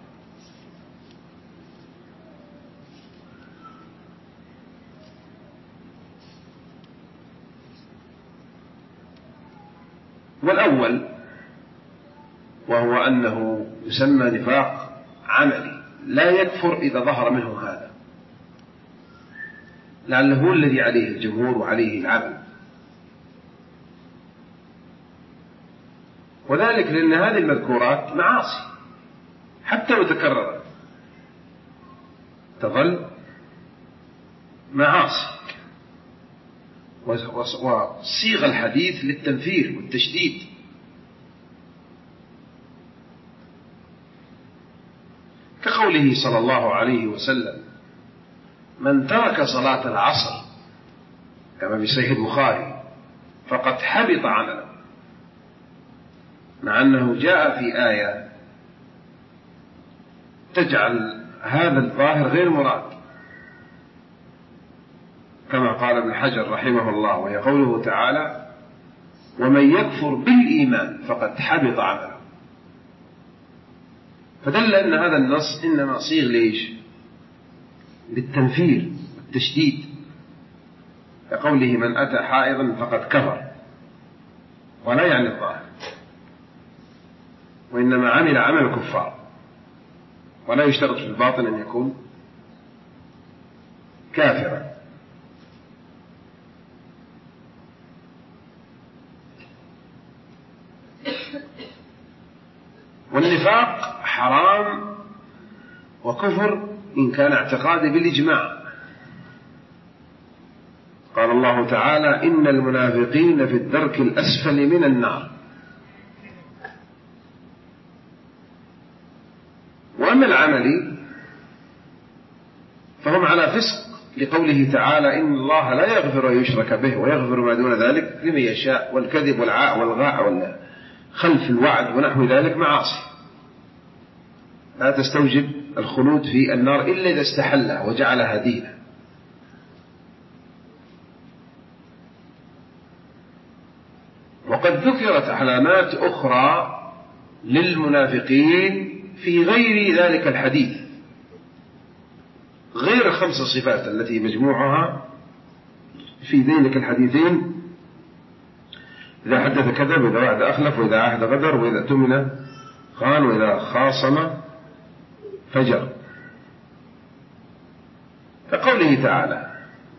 والأول وهو أنه يسمى نفاق عملي، لا يكفر إذا ظهر منه هذا، لعله هو الذي عليه الجمهور وعليه العمل، وذلك لأن هذه المذكورات معاصي حتى لو تكررت تظل معاصي، وصيغ الحديث للتنفير والتشديد. كقوله صلى الله عليه وسلم: من ترك صلاة العصر كما في صحيح البخاري فقد حبط عمله. مع أنه جاء في آية تجعل هذا الظاهر غير مراد، كما قال ابن حجر رحمه الله، وهي قوله تعالى: ومن يكفر بالإيمان فقد حبط عمله. فدل أن هذا النص إنما صيغ ليش؟ للتنفير والتشديد، كقوله: من أتى حائضا فقد كفر، ولا يعني الظاهر، وإنما عمل عمل الكفار، ولا يشترط في الباطن أن يكون كافرا. والنفاق حرام وكفر إن كان اعتقادي بالإجماع. قال الله تعالى: إن المنافقين في الدرك الأسفل من النار. وأما العملي فهم على فسق، لقوله تعالى: إن الله لا يغفر أن يشرك به ويغفر ما دون ذلك لمن يشاء، والكذب والعاء والغاء والخلف الوعد ونحو ذلك معاصي لا تستوجب الخلود في النار إلا إذا استحلها وجعلها دينا. وقد ذكرت علامات أخرى للمنافقين في غير ذلك الحديث، غير الخمس صفات التي مجموعها في ذلك الحديثين: إذا حدث كذب، وإذا وعد أخلف، وإذا عهد غدر، وإذا اؤتمن خان، وإذا خاصم فجر. كقوله تعالى: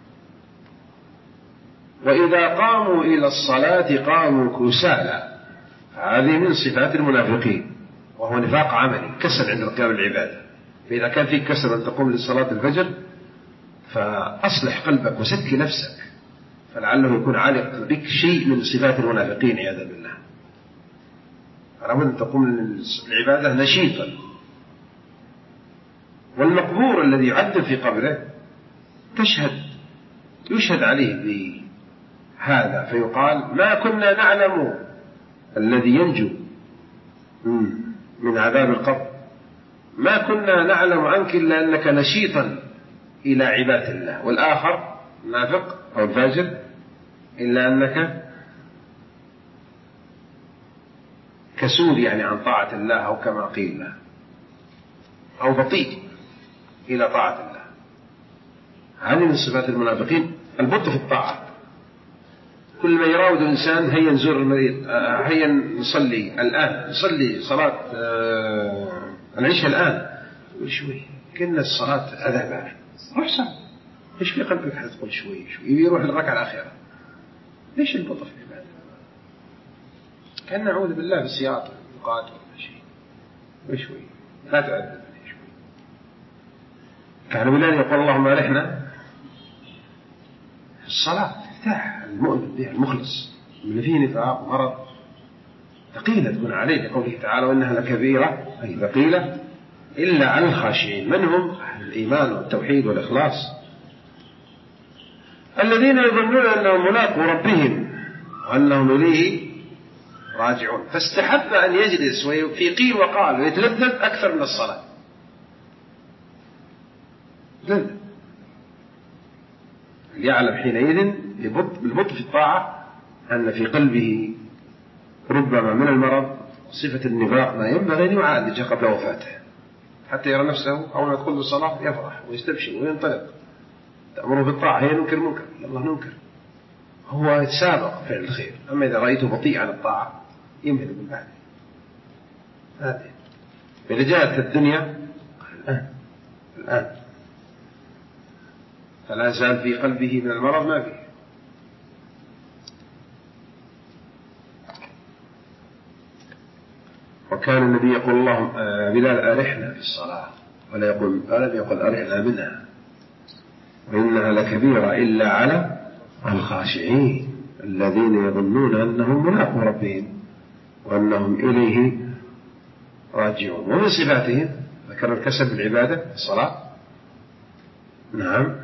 وإذا قاموا إلى الصلاة قاموا كسالى. هذه من صفات المنافقين، وهو نفاق عملي، كسل عند القيام بالعبادة. فإذا كان فيك كسل أن تقوم للصلاة الفجر فأصلح قلبك وسك نفسك، فلعله يكون عالق بك شيء من صفات المنافقين عياذا بالله. فلا بد أن تقوم للعبادة نشيطا. والمقبور الذي يعذب في قبره تشهد يشهد عليه بهذا، فيقال: ما كنا نعلم الذي ينجو من عذاب القبر، ما كنا نعلم عنك إلا أنك نشيطا إلى عبادة الله. والآخر نافق أو الفاجر: إلا أنك كسول، يعني عن طاعة الله، أو كما قيل له، أو بطيء إلى طاعة الله. هذه من صفات المنافقين البطء في الطاعة. كل ما يراود إنسان: هيا نزور المريض، هيا نصلي الآن، نصلي صلاة العشاء الآن، شوي كنا الصلاة أذهب روح ساعة، إيش في قلبك حتى تقول شوي شوي يروح الركعة الأخيرة؟ ليش البطء في العبادة؟ كان نعوذ بالله بالسياط والقاتل ولا شيء، وشوي لا تعذب شوي. كان بلال يقول: اللهم أرحنا الصلاة، تفتح المؤمن بها المخلص اللي فيه نفاق ومرض ثقيلة تكون عليه، لقوله تعالى: وإنها لكبيرة، أي ثقيلة، إلا على الخاشعين. من هم؟ أهل الإيمان والتوحيد والإخلاص، الذين يظنون أنهم ملاقوا ربهم وأنهم إليه راجعون. فاستحب أن يجلس في قيل وقال ويتلذذ أكثر من الصلاة. لذة ليعلم حينئذ بالبطء في الطاعة أن في قلبه ربما من المرض صفة النفاق ما ينبغي أن يعالج قبل وفاته، حتى يرى نفسه أول ما يدخل بالصلاة يفرح ويستبشر وينطلق. تأمره بالطاعة، هي ننكر منكر، الله ننكر، هو يتسابق فعل الخير. أما إذا رأيته بطيء عن الطاعة يمهل من بعده. هذه إذا جاءت الدنيا الآن الآن فلا زال في قلبه من المرض ما فيه. وكان النبي يقول: اللهم بلال أرحنا في الصلاة، ولا يقول ألم يقول أرحنا منها، وإنها لكبيرة إلا على الخاشعين الذين يظنون أنهم ملاقوا ربهم وأنهم إليه راجعون. ومن صفاتهم ذكر الكسل بالعبادة الصلاة، نعم،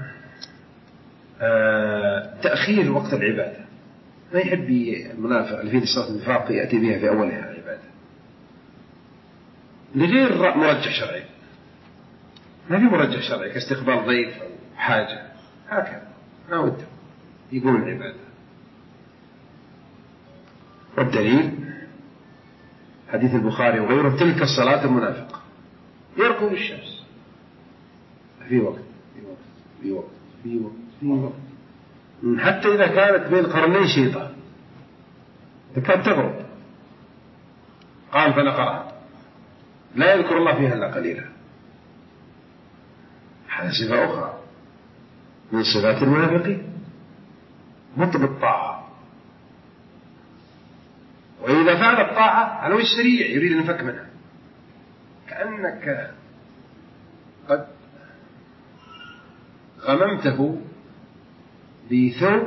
آه تأخير وقت العبادة. ما يحب المنافق اللي فيه صلاة النفاق يأتي بها في أولها العبادة، لغير مرجح شرعي، ما في مرجح شرعي كاستقبال ضيف أو حاجة، هكذا ما وده يقوم العبادة. والدليل حديث البخاري وغيره: تلك الصلاة المنافق يركض الشمس في وقت في وقت في وقت في وقت في وقت، حتى إذا كانت بين قرني شيطان تكاد تغرب قام فنقرها، لا يذكر الله فيها إلا قليلا. هذا صفة أخرى من صفات المنافقين، مطلب الطاعة، وإذا فعل الطاعة على وجه سريع يريد أن ينفك منها، كأنك قد غممته بثوب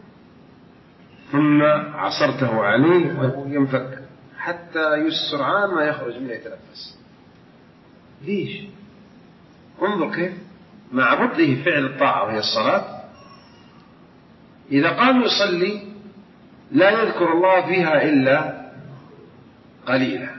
ثم عصرته عليه وينفك حتى يسرعان ما يخرج منه يتنفس. ليش؟ انظر كيف مع بطله فعل الطاعة وهي الصلاة، إذا قام يصلي لا يذكر الله فيها إلا قليلا.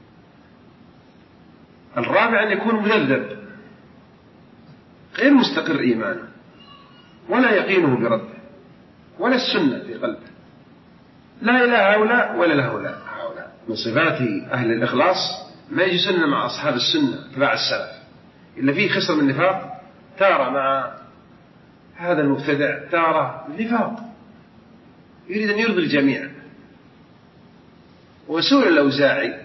الرابع أن يكون مذبذب غير مستقر إيمانه ولا يقينه بربه ولا السنة في قلبه، لا إلى هؤلاء ولا لهؤلاء. هؤلاء من صفات أهل الإخلاص ما يجلسون مع أصحاب السنة تبع السلف إلا فيه خصر من النفاق، تارة مع هذا المبتدع تارة نفاق يريد أن يرضي الجميع. وسئل الأوزاعي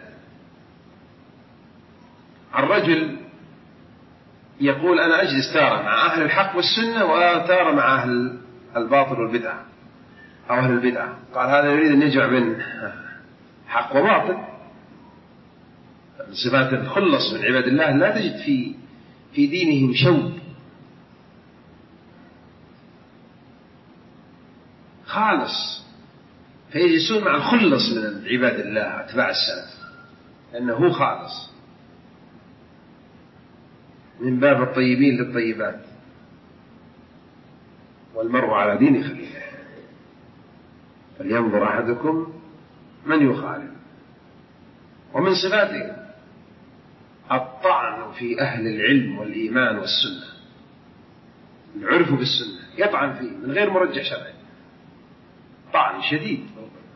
عن رجل يقول أنا أجلس تارة مع أهل الحق والسنة وتارة مع أهل الباطل والبدعة أو أهل البدعة، قال هذا يريد أن يجمع بين حق وباطل. صفات الخلص من عباد الله لا تجد في في دينهم شوب، خالص، فيجلسون مع الخلص من عباد الله أتباع السلف لأنه خالص من باب الطيبين للطيبات، والمرء على دين خليله فلينظر أحدكم من يخالف. ومن صفاته الطعن في أهل العلم والإيمان والسنة، العرف بالسنة يطعن فيه من غير مرجح شرعي، طعن شديد.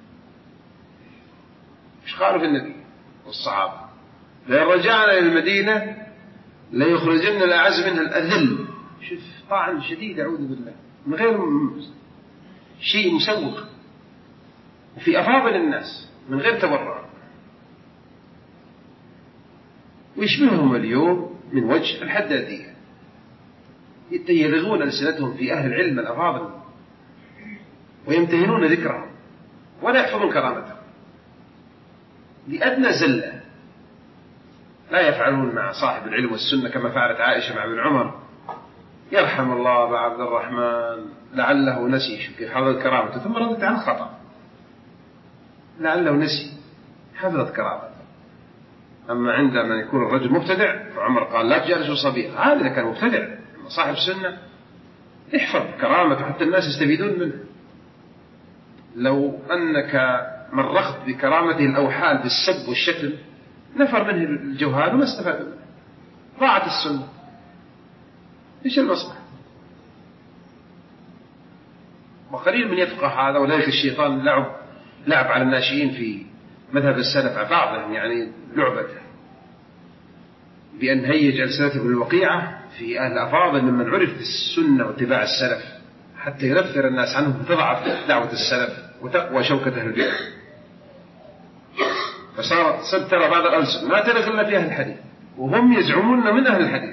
مش قالوا في النبي والصحابة لئن رجعنا إلى المدينة ليخرجن الأعز منها الأذل. شوف طعن شديد أعوذ بالله من غير شيء مسوق، وفي أفاضل الناس من غير تبرع. ويشبههم اليوم من وجه الحدادية، يلغون ألسنتهم في أهل العلم الأفاضل ويمتهنون ذكرهم ولا يحفظون كرامتهم لأدنى زلة. لا يفعلون مع صاحب العلم والسنة كما فعلت عائشة مع ابن عمر، يرحم الله أبا عبد الرحمن لعله نسي، شوف كيف حفظت كرامته ثم ردت عن خطأ، لعله نسي حفظت كرامته. أما عندما يكون الرجل مبتدع فعمر قال لا تجالسوا صبيغ، هذا إذا كان مبتدع. صاحب السنة احفظ كرامته حتى الناس يستفيدون منه. لو أنك مرخت بكرامته الأوحال بالسب والشتم نفر منه الجهال وما استفادوا منه، ضاعت السنة. إيش المصلحة؟ وقليل من يفقه هذا، وذلك الشيطان لعب لعب على الناشئين في مذهب السلف على بعضهم، يعني لعبته بأن هيج ألسنتهم بالوقيعة في أهل أفاضل ممن عرف بالسنة واتباع السلف حتى ينفر الناس عنهم، فتضعف دعوة السلف وتقوى شوكة أهل البدع. فصارت صد ترى بعض الألسن ما تلك إلا في أهل الحديث وهم يزعمون من أهل الحديث،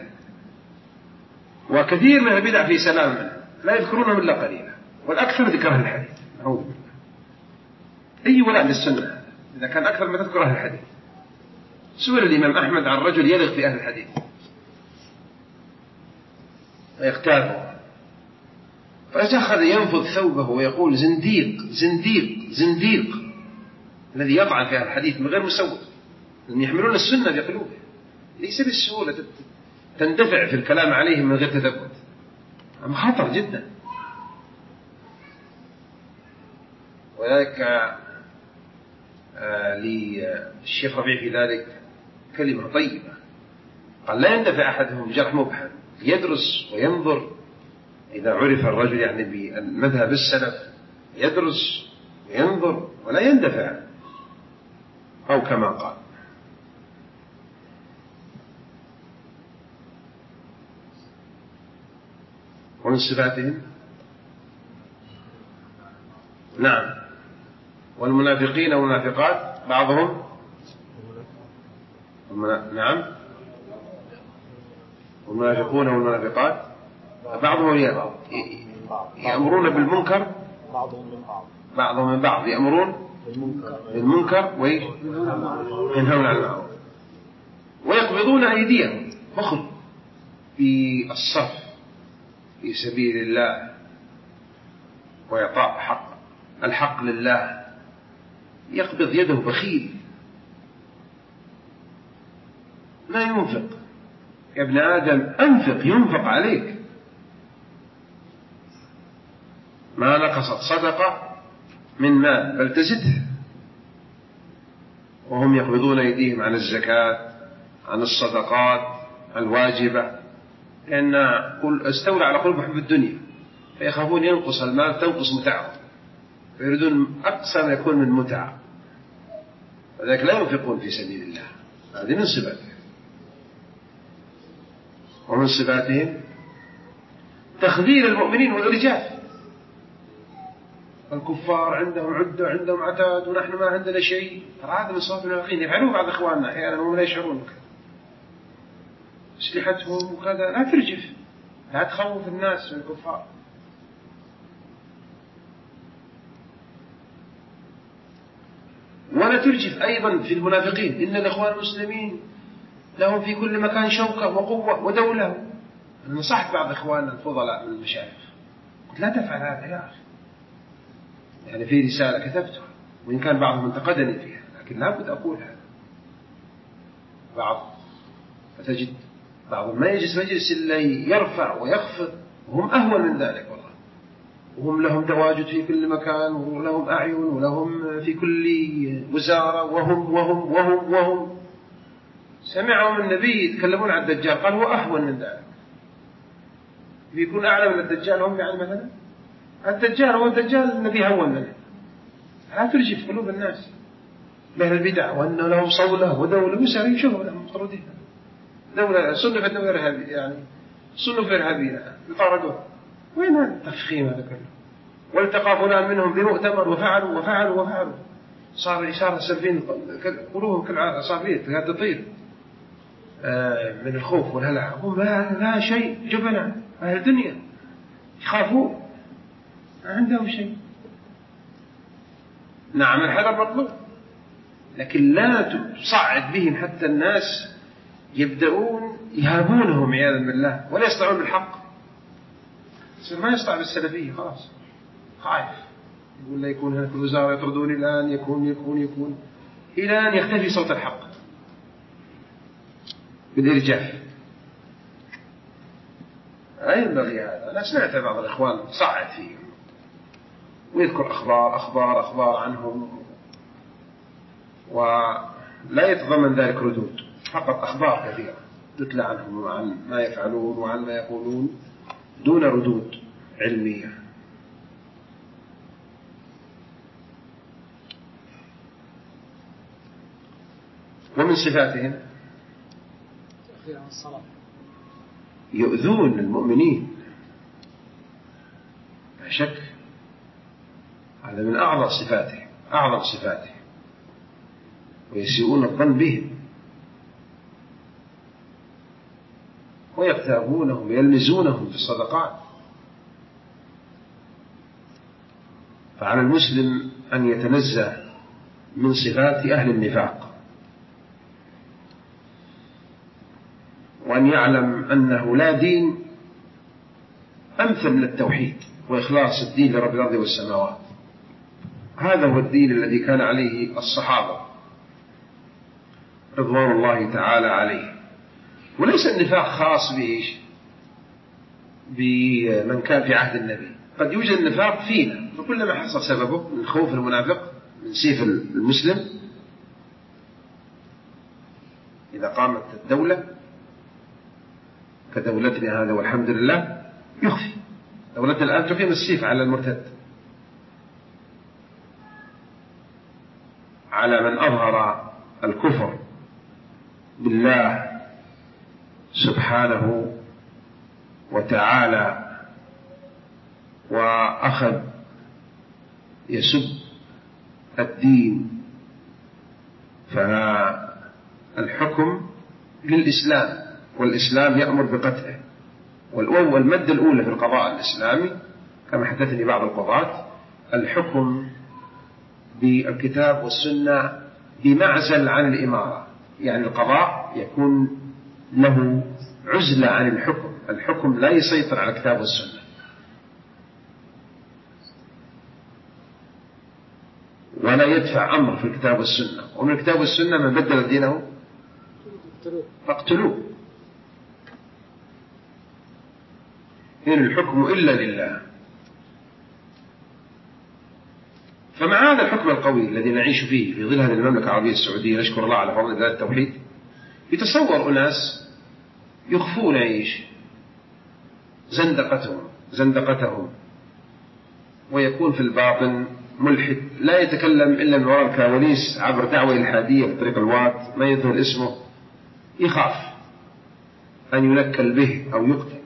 وكثير من البدع في سلام منه لا يذكرونهم إلا قليلا، والأكثر ذكر أهل الحديث. نعوذ بالله. أي ولاء للسنة إذا كان أكثر ما تذكر أهل الحديث. سئل الإمام أحمد عن رجل يلغ في أهل الحديث ويغتابه، فأخذ ينفض ثوبه ويقول زنديق زنديق زنديق الذي يطعن في أهل الحديث من غير مسوغ، لأن يحملون السنة بقلوبهم، ليس بالسهولة تندفع في الكلام عليهم من غير تثبت، أما خطر جدا. وذلك آه للشيخ ربيع في ذلك كلمة طيبة. قال لا يندفع أحدهم جرح مبهم، يدرس وينظر. إذا عرف الرجل يعني بمذهب السلف يدرس وينظر ولا يندفع، أو كما قال. ومن صفاتهم نعم والمنافقين والمنافقات بعضهم نعم والمنافقون والمنافقات بعضهم يأمرون بالمنكر بعضهم من بعض يأمرون بالمنكر وينهون عن المعروف ويقبضون أيديهم بخل في الصرف في سبيل الله وإعطاء حق الحق لله، يقبض يده بخيل لا ينفق. يا ابن آدم أنفق ينفق عليك. ما نقصت صدقة من مال بل تزدها. وهم يقبضون أيديهم عن الزكاة عن الصدقات الواجبة، لأن استولى على قلوب حب الدنيا، فيخافون ينقص المال تنقص متعه، فيريدون أقصى ما يكون من متعة، وذلك لا ينفقون في سبيل الله. هذه من صفاتهم. ومن صفاتهم تخذيل المؤمنين والإرجاف. الكفار عندهم عدة عندهم عتاد ونحن ما عندنا شيء. هذا من صفات المنافقين، يفعلون بعض إخواننا أحيانا وهم لا يشعرون. أسلحتهم وكذا، لا ترجف، لا تخوف الناس من الكفار. ولا ترجف أيضا في المنافقين. إن الإخوان المسلمين لهم في كل مكان شوكة وقوة ودولة. أنا نصحت بعض إخواننا الفضلاء من المشايخ، قلت لا تفعل هذا يا أخي. يعني في رسالة كتبتها وإن كان بعضهم انتقدني فيها، لكن لابد أقول هذا. بعض فتجد بعضهم ما يجلس مجلس إلا يرفع ويخفض، وهم أهون من ذلك والله. وهم لهم تواجد في كل مكان ولهم أعين ولهم في كل وزارة، وهم وهم وهم وهم سمعهم النبي يتكلمون عن الدجال قال هو أهون من ذلك. بيكون أعلى من الدجال هم يعني مثلا الدجال هو الدجال النبي هون منه. لا ترجف قلوب الناس بين البدع وأن لهم صولة ودولة وسعر يشوفوا لهم مطردين. دولة صنفت دولة إرهابية، يعني صنف إرهابية يطاردون. وين هذا التفخيم هذا كله؟ والتقى فلان منهم بمؤتمر وفعلوا وفعلوا وفعلوا، صار إشارة سلفين قلوبهم كالعصافير قاعدة تطير من الخوف والهلع. هم لا, لا شيء، جبنة أهل الدنيا يخافون، ما عندهم شيء. نعم الحذر مطلوب، لكن لا تصعد بهم حتى الناس يبدأون يهابونهم عياذا بالله ولا يسطعون بالحق. ما يسطع بالسلفية خلاص، خايف يقول لا يكون هناك الوزارة يطردون الآن، يكون يكون يكون إلى أن يختفي صوت الحق بالإرجاف. لا ينبغي هذا. أنا سمعت بعض الإخوان صعد فيهم ويذكر أخبار أخبار أخبار عنهم، ولا يتضمن ذلك ردود، فقط أخبار كثيرة تتلى عنهم وعن ما يفعلون وعن ما يقولون دون ردود علمية. ومن صفاتهم يؤذون المؤمنين، لا شك هذا من أعظم صفاتهم أعظم صفاتهم ويسيئون الظن بهم ويغتابونهم ويلمزونهم في الصدقات. فعلى المسلم أن يتنزه من صفات أهل النفاق، وأن يعلم أنه لا دين أمثل من التوحيد وإخلاص الدين لرب الأرض والسماوات. هذا هو الدين الذي كان عليه الصحابة رضوان الله تعالى عليه. وليس النفاق خاص به بمن كان في عهد النبي، قد يوجد النفاق فينا، فكلما حصل سببه من خوف المنافق من سيف المسلم إذا قامت الدولة كدولتنا هذا والحمد لله يخفي. دولتنا الآن تقيم السيف على المرتد، على من أظهر الكفر بالله سبحانه وتعالى وأخذ يسب الدين، فالحكم للإسلام والإسلام يأمر بقتله. والمادة الأولى في القضاء الإسلامي كما حدثني بعض القضاة الحكم بالكتاب والسنة بمعزل عن الإمارة، يعني القضاء يكون له عزلة عن الحكم، الحكم لا يسيطر على الكتاب والسنة. ولا يدفع أمر في الكتاب والسنة، ومن الكتاب والسنة من بدل دينه فاقتلوه. إن الحكم إلا لله. فمع هذا الحكم القوي الذي نعيش فيه في ظل هذه المملكة العربية السعودية، نشكر الله على فضل ذات التوحيد، يتصور أناس يخفون إيش زندقتهم زندقتهم ويكون في الباطن ملحد لا يتكلم إلا من وراء الكواليس عبر دعوة إلحادية في طريق الوات، ما يظهر اسمه، يخاف أن ينكل به أو يقتل.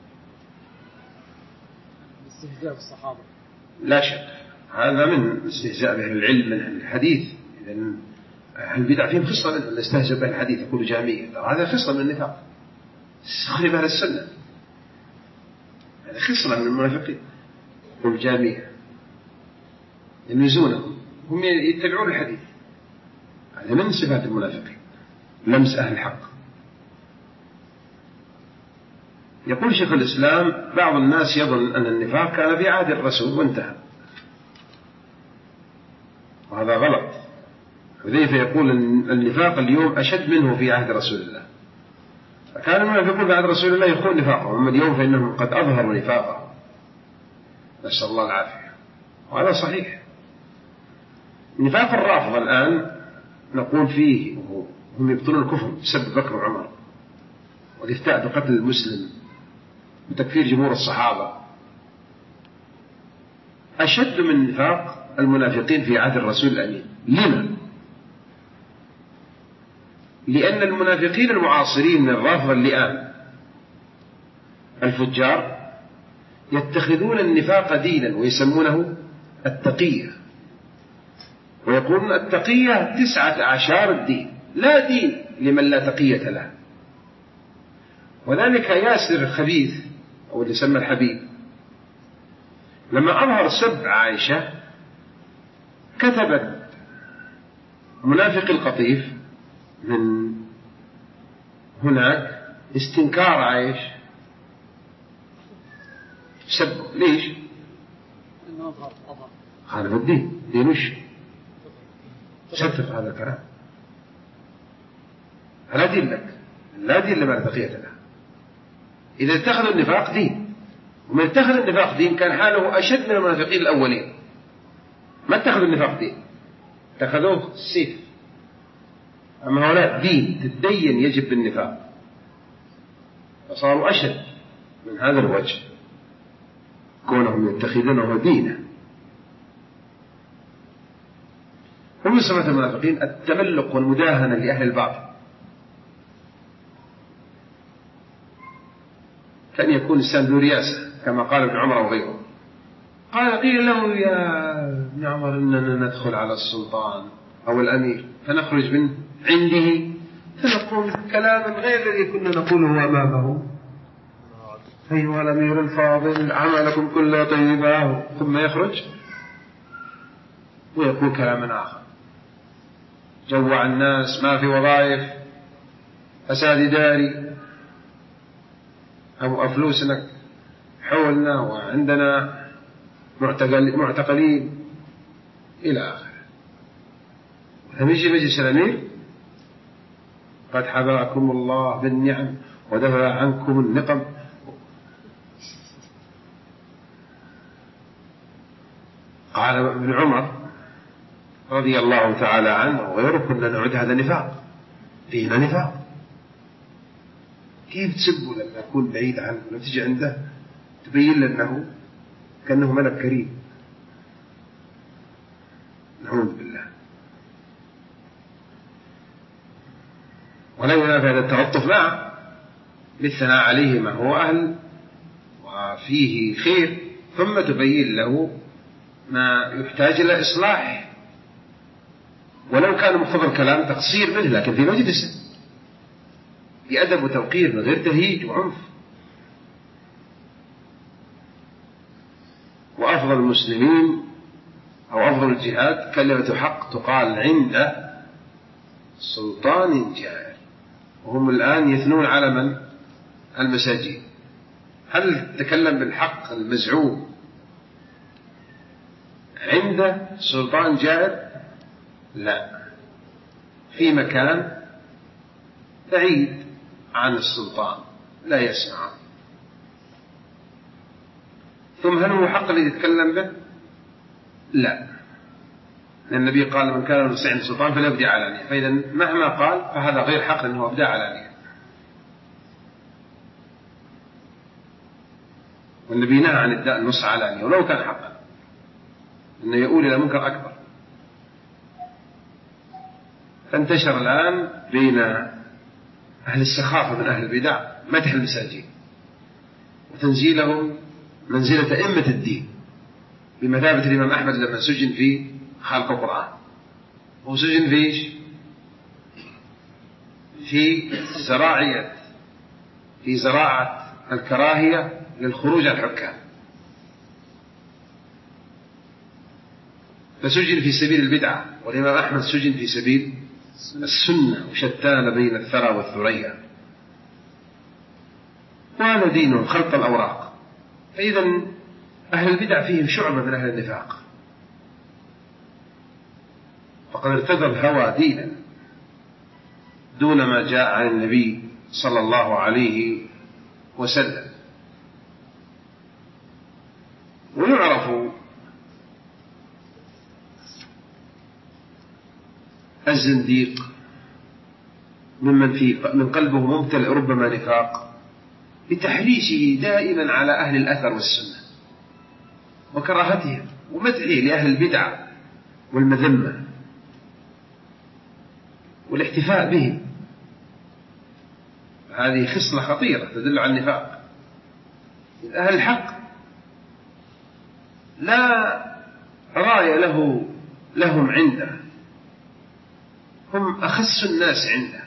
استهزاء بالصحابة لا شك هذا من استهزاء بأهل العلم من الحديث. إذن البدع فيهم خصلة منه، اللي استهزأ بأهل الحديث يقول جامية، هذا خصلة من النفاق. استخرب أهل السنة، هذا خصلة من المنافقين والجامية يلمزونهم، هم يتبعون الحديث، هذا من صفات المنافقين، لمس أهل الحق. يقول شيخ الإسلام بعض الناس يظن أن النفاق كان في عهد الرسول وانتهى، وهذا غلط. حذيفة يقول أن النفاق اليوم أشد منه في عهد رسول الله، فكان المنافقون بعد رسول الله يخون نفاقهم، أما اليوم فإنهم قد أظهروا نفاقهم، نسأل الله العافية، وهذا صحيح. نفاق الرافضة الآن نقول فيه هم يبطلون الكفر بسبب بكر وعمر والافتاء بقتل المسلم وتكفير جمهور الصحابة، أشد من نفاق المنافقين في عهد الرسول الأمين. لما؟ لأن المنافقين المعاصرين من الرافضة اللئام الفجار يتخذون النفاق دينا ويسمونه التقية، ويقولون التقية تسعة أعشار الدين، لا دين لمن لا تقية له. وذلك ياسر الخبيث أو اللي يسمى الحبيب لما أظهر سب عائشة كتبت منافق القطيف من هناك استنكار عائش، سب ليش؟ خالف الدين، دينوش ستر هذا الكلام، لا دين لك، لا دين لما لا تقية له. إذا اتخذوا النفاق دين، ومن اتخذ النفاق دين كان حاله أشد من المنافقين الأولين، ما اتخذوا النفاق دين، اتخذوه السيف. أما هؤلاء دين تدين يجب بالنفاق، فصاروا أشد من هذا الوجه كونهم يتخذونه دينا. ومن صفات المنافقين التملق والمداهنة لأهل الباطل، كان يكون الإنسان ذو رياسة كما قال ابن عمر وغيره. قال قيل له يا ابن عمر إننا ندخل على السلطان أو الأمير فنخرج من عنده فنقول كلاما غير الذي كنا نقوله أمامه، أيها الأمير الفاضل عملكم كله طيبا، ثم يخرج ويقول كلاما آخر، جوع الناس، ما في وظائف، فساد إداري، أو أفلوسنا حولنا وعندنا معتقل معتقلين إلى آخره. لما يجي مجلس الأمير قد حباكم الله بالنعم ودفع عنكم النقم. قال ابن عمر رضي الله تعالى عنه وغيره كنا نعد هذا نفاق، فينا نفاق. كيف تسبه لما يكون بعيد عنه؟ لما تجي عنده تبين له أنه كأنه ملك كريم. نعوذ بالله. ولا ينافع هذا التلطف معه بالثناء عليه ما هو أهل وفيه خير، ثم تبين له ما يحتاج إلى إصلاح، ولو كان مقتضى الكلام تقصير منه، لكن في مجلسه بأدب وتوقير من غير تهيج وعنف. وأفضل المسلمين أو أفضل الجهاد كلمة حق تقال عند سلطان جائر. وهم الآن يثنون على من؟ المساجين. هل تكلم بالحق المزعوم عند سلطان جائر؟ لا، في مكان بعيد عن السلطان لا يسمع. ثم هل هو حق الذي يتكلم به؟ لا، لأن النبي قال من كان يستعين السلطان فليبدأ علانية، فإذا مهما قال فهذا غير حق لأنه أبدأ علانية. والنبي نهى عن إبداء النص علانية ولو كان حقا، إنه يؤول إلى منكر أكبر. فانتشر الآن بين أهل السخافة من أهل البدع مدح المساجين وتنزيلهم منزلة أئمة الدين، بمثابة الإمام أحمد لما سجن في خلق القرآن. هو سجن في إيش؟ في زراعية في زراعة الكراهية للخروج عن الحكام، فسجن في سبيل البدعة، والإمام أحمد سجن في سبيل السنة، وشتان بين الثرى والثريا. وهذا دينهم خلط الأوراق. فإذا أهل البدع فيهم شعبة من أهل النفاق، فقد ارتدى الهوى دينا دون ما جاء عن النبي صلى الله عليه وسلم. ويعرف الزنديق ممن في من قلبه ممتلئ ربما نفاق بتحريشه دائما على أهل الأثر والسنة وكراهتهم ومدحه لأهل البدع والمذمة والاحتفاء بهم. هذه خصلة خطيرة تدل على النفاق. أهل الحق لا راية له لهم عنده، هم أخس الناس عنده،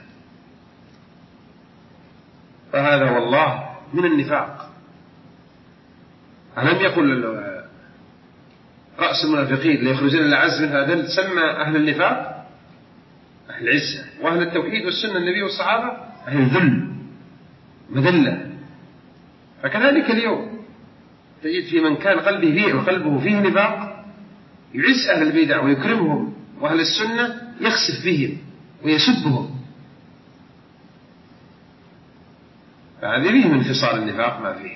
فهذا والله من النفاق. ألم يقل رأس المنافقين ليخرجون الأعز من هذا؟ سمى أهل النفاق أهل العزة، وأهل التوحيد والسنة النبي والصحابة أهل الذل مذلة. فكذلك اليوم تجد في من كان قلبه فيه وقلبه فيه نفاق يعز أهل البدع ويكرمهم، وأهل السنة يخسف بهم ويسبهم. فهذه فيه من خصال النفاق ما فيه.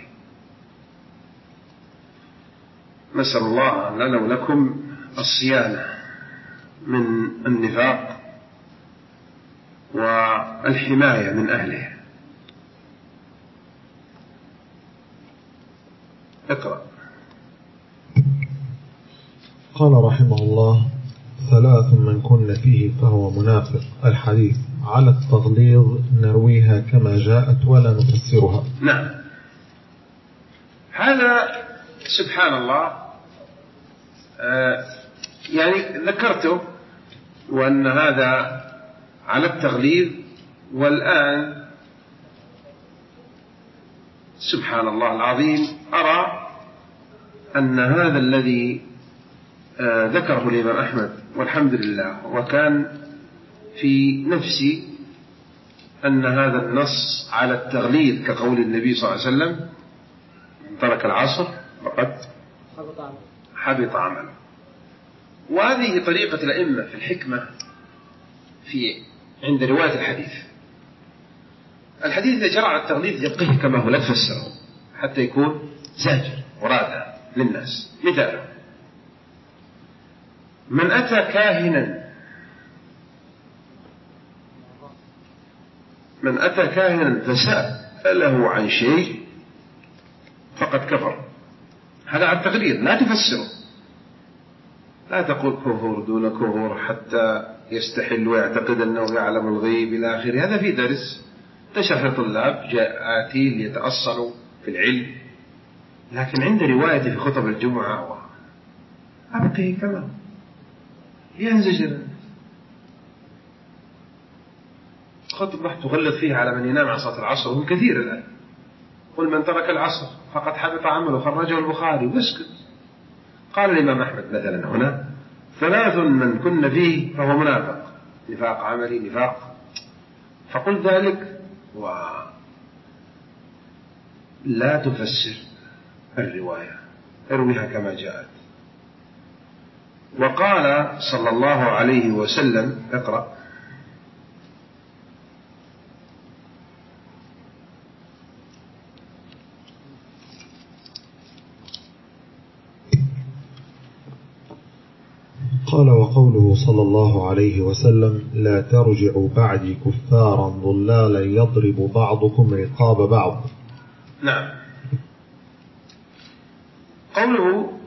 نسأل الله لنا ولكم الصيانة من النفاق والحماية من أهله. اقرأ. قال رحمه الله: ثلاث من كن فيه فهو منافق. الحديث على التغليظ نرويها كما جاءت ولا نفسرها. نعم، هذا سبحان الله آه يعني ذكرته، وأن هذا على التغليظ. والآن سبحان الله العظيم أرى أن هذا الذي آه ذكره الإمام أحمد والحمد لله، وكان في نفسي أن هذا النص على التغليظ كقول النبي صلى الله عليه وسلم: من ترك العصر فقد حبط عمله. وهذه طريقة الأئمة في الحكمة في عند رواية الحديث. الحديث إذا جرى على التغليظ يبقيه كما هو لا تفسره حتى يكون زاجر ورادع للناس. مثال: من أتى كاهنا من أتى كاهنا فسأل سأله عن شيء فقد كفر. هذا على التقليد، لا تفسره، لا تقول كفر دون كفر حتى يستحل ويعتقد أنه يعلم الغيب إلى آخره. هذا في درس تشرح لطلاب جاءاتي ليتأصلوا في العلم، لكن عند روايتي في خطب الجمعة أبقي كما ينزجر خطبة تغلط فيها على من ينام عن صلاة العصر، وهم كثير الآن. قل من ترك العصر فقد حبط عمله، خرجه البخاري، واسكت. قال الإمام أحمد مثلا هنا: ثلاث من كن فيه فهو منافق، نفاق عملي، نفاق. فقل ذلك ولا تفسر الرواية، ارويها كما جاءت. وقال صلى الله عليه وسلم: اقرأ. قال: وقوله صلى الله عليه وسلم: لا ترجعوا بعدي كفارا ضلالا يضرب بعضكم رقاب بعض. نعم، قوله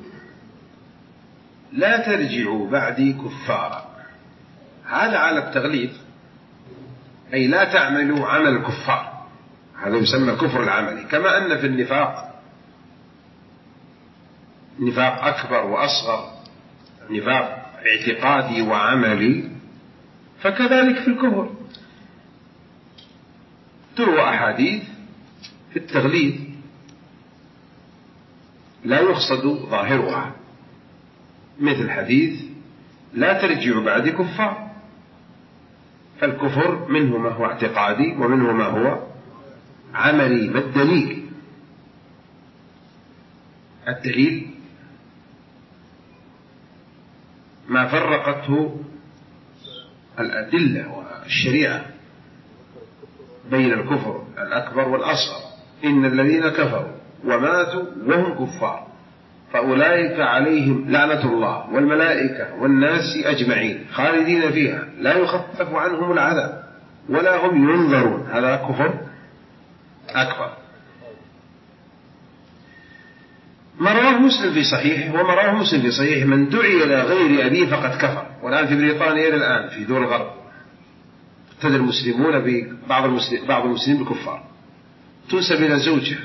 لا ترجعوا بعدي كفارا هذا على التغليظ، أي لا تعملوا عمل الكفار، هذا يسمى الكفر العملي. كما أن في النفاق نفاق أكبر وأصغر، نفاق اعتقادي وعملي، فكذلك في الكفر تروى أحاديث في التغليظ لا يقصد ظاهرها، مثل حديث لا ترجعوا بعد كفار، فالكفر منه ما هو اعتقادي ومنه ما هو عملي. ما الدليل؟ الدليل ما فرقته الأدلة والشريعة بين الكفر الأكبر والأصغر. إن الذين كفروا وماتوا وهم كفار فأولئك عليهم لعنة الله والملائكة والناس أجمعين خالدين فيها لا يخفف عنهم العذاب ولا هم ينظرون. هذا كفر أكبر. ما رواه مسلم في صحيح وما رواه مسلم في صحيح: من دعي إلى غير أبيه فقد كفر. والآن في بريطانيا إلى الآن في دول الغرب ابتدى المسلمون ببعض المسلمين بعض المسلمين بالكفار، تنسب إلى زوجها،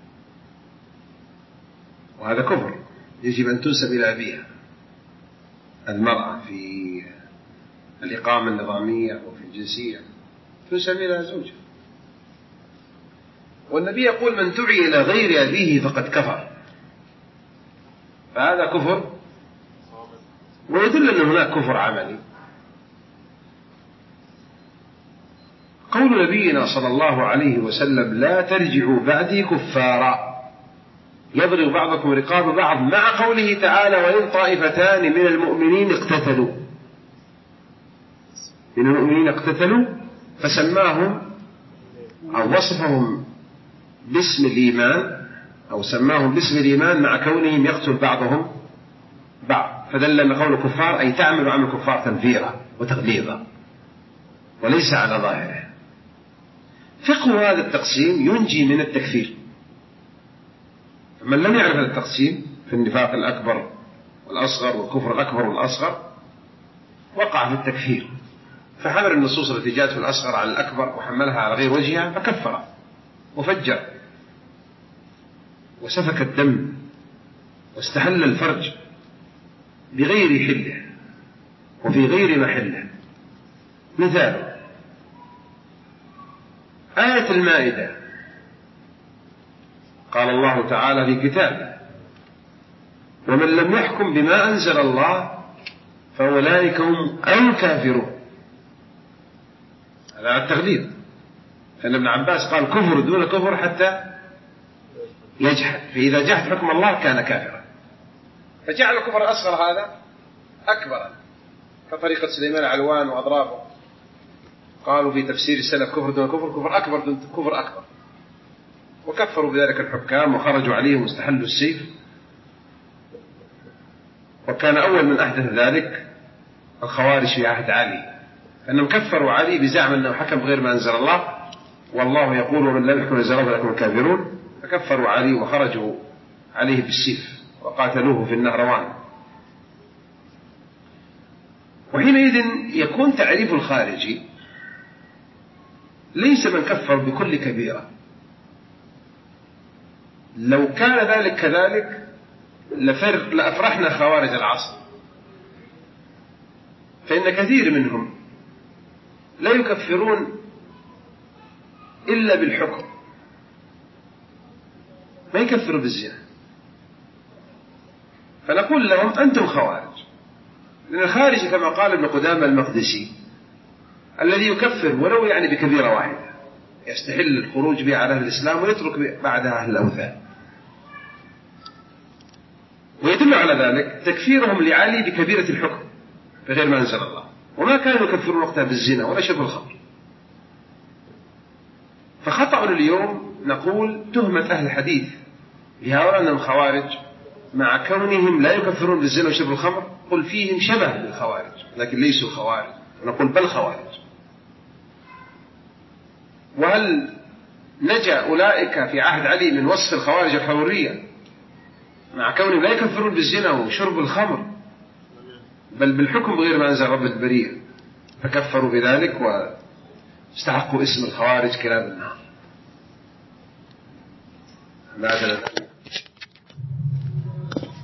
وهذا كفر، يجب أن تنسب إلى أبيها. المرأة في الإقامة النظامية وفي الجنسية تنسب إلى زوجها. والنبي يقول: من دعي إلى غير أبيه فقد كفر. فهذا كفر، ويدل أن هناك كفر عملي. قول نبينا صلى الله عليه وسلم: لا ترجعوا بعدي كفارا يضرب بعضكم رقاب بعض، مع قوله تعالى: وإن طائفتان من المؤمنين اقتتلوا. من المؤمنين اقتتلوا، فسماهم أو وصفهم باسم الإيمان، أو سماهم باسم الإيمان مع كونهم يقتل بعضهم بعض، فدل أن قول كفار أي تعمل عمل الكفار تنفيرا وتغليظا وليس على ظاهره. فقه هذا التقسيم ينجي من التكفير. من لم يعرف هذا التقسيم في النفاق الأكبر والأصغر والكفر الأكبر والأصغر وقع في التكفير، فحمل النصوص التي جاءت في الأصغر على الأكبر وحملها على غير وجهها فكفر وفجر وسفك الدم واستحل الفرج بغير حله وفي غير محله. مثال آية المائدة، قال الله تعالى في كتابه: ومن لم يحكم بما أنزل الله فأولئك هم الكافرون. هذا التغليظ، لأن ابن عباس قال: كفر دون كفر حتى يجحد، فإذا جحد حكم الله كان كافرا، فجعل الكفر الأصغر هذا أكبر، كطريقة سليمان علوان وأضرابه قالوا في تفسير السلف: كفر دون كفر، كفر أكبر دون كفر أكبر، وكفروا بذلك الحكام وخرجوا عليهم واستحلوا السيف. وكان أول من أحدث ذلك الخوارج في عهد علي، أنهم كفروا علي بزعم أنه حكم بغير ما أنزل الله، والله يقول ومن لم يحكم الزلام فلكم الكافرون، فكفروا علي وخرجوا عليه بالسيف وقاتلوه في النهروان. وحينئذ يكون تعريف الخارجي ليس من كفر بكل كبيرة. لو كان ذلك كذلك لفر لأفرحنا خوارج العصر، فإن كثير منهم لا يكفرون إلا بالحكم، ما يكفروا بالزنا، فنقول لهم أنتم خوارج. لأن الخارج كما قال ابن قدامة المقدسي الذي يكفر ولو يعني بكبيرة واحدة، يستحل الخروج بها على أهل الإسلام ويترك بعدها أهل الأوثان. ويدل على ذلك تكفيرهم لعلي بكبيرة الحكم بغير ما أنزل الله، وما كانوا يكفرون وقتها بالزنا ولا شرب الخمر. فخطأ اليوم نقول تهمة أهل الحديث لهؤلاء أنهم خوارج مع كونهم لا يكفرون بالزنا وشرب الخمر، قل فيهم شبه بالخوارج لكن ليسوا خوارج، نقول بل خوارج. وهل نجا أولئك في عهد علي من وصف الخوارج الحرورية مع كونهم لا يكفرون بالزنا وشرب الخمر بل بالحكم بغير ما أنزل رب البرية، فكفروا بذلك واستحقوا اسم الخوارج كلاب النار.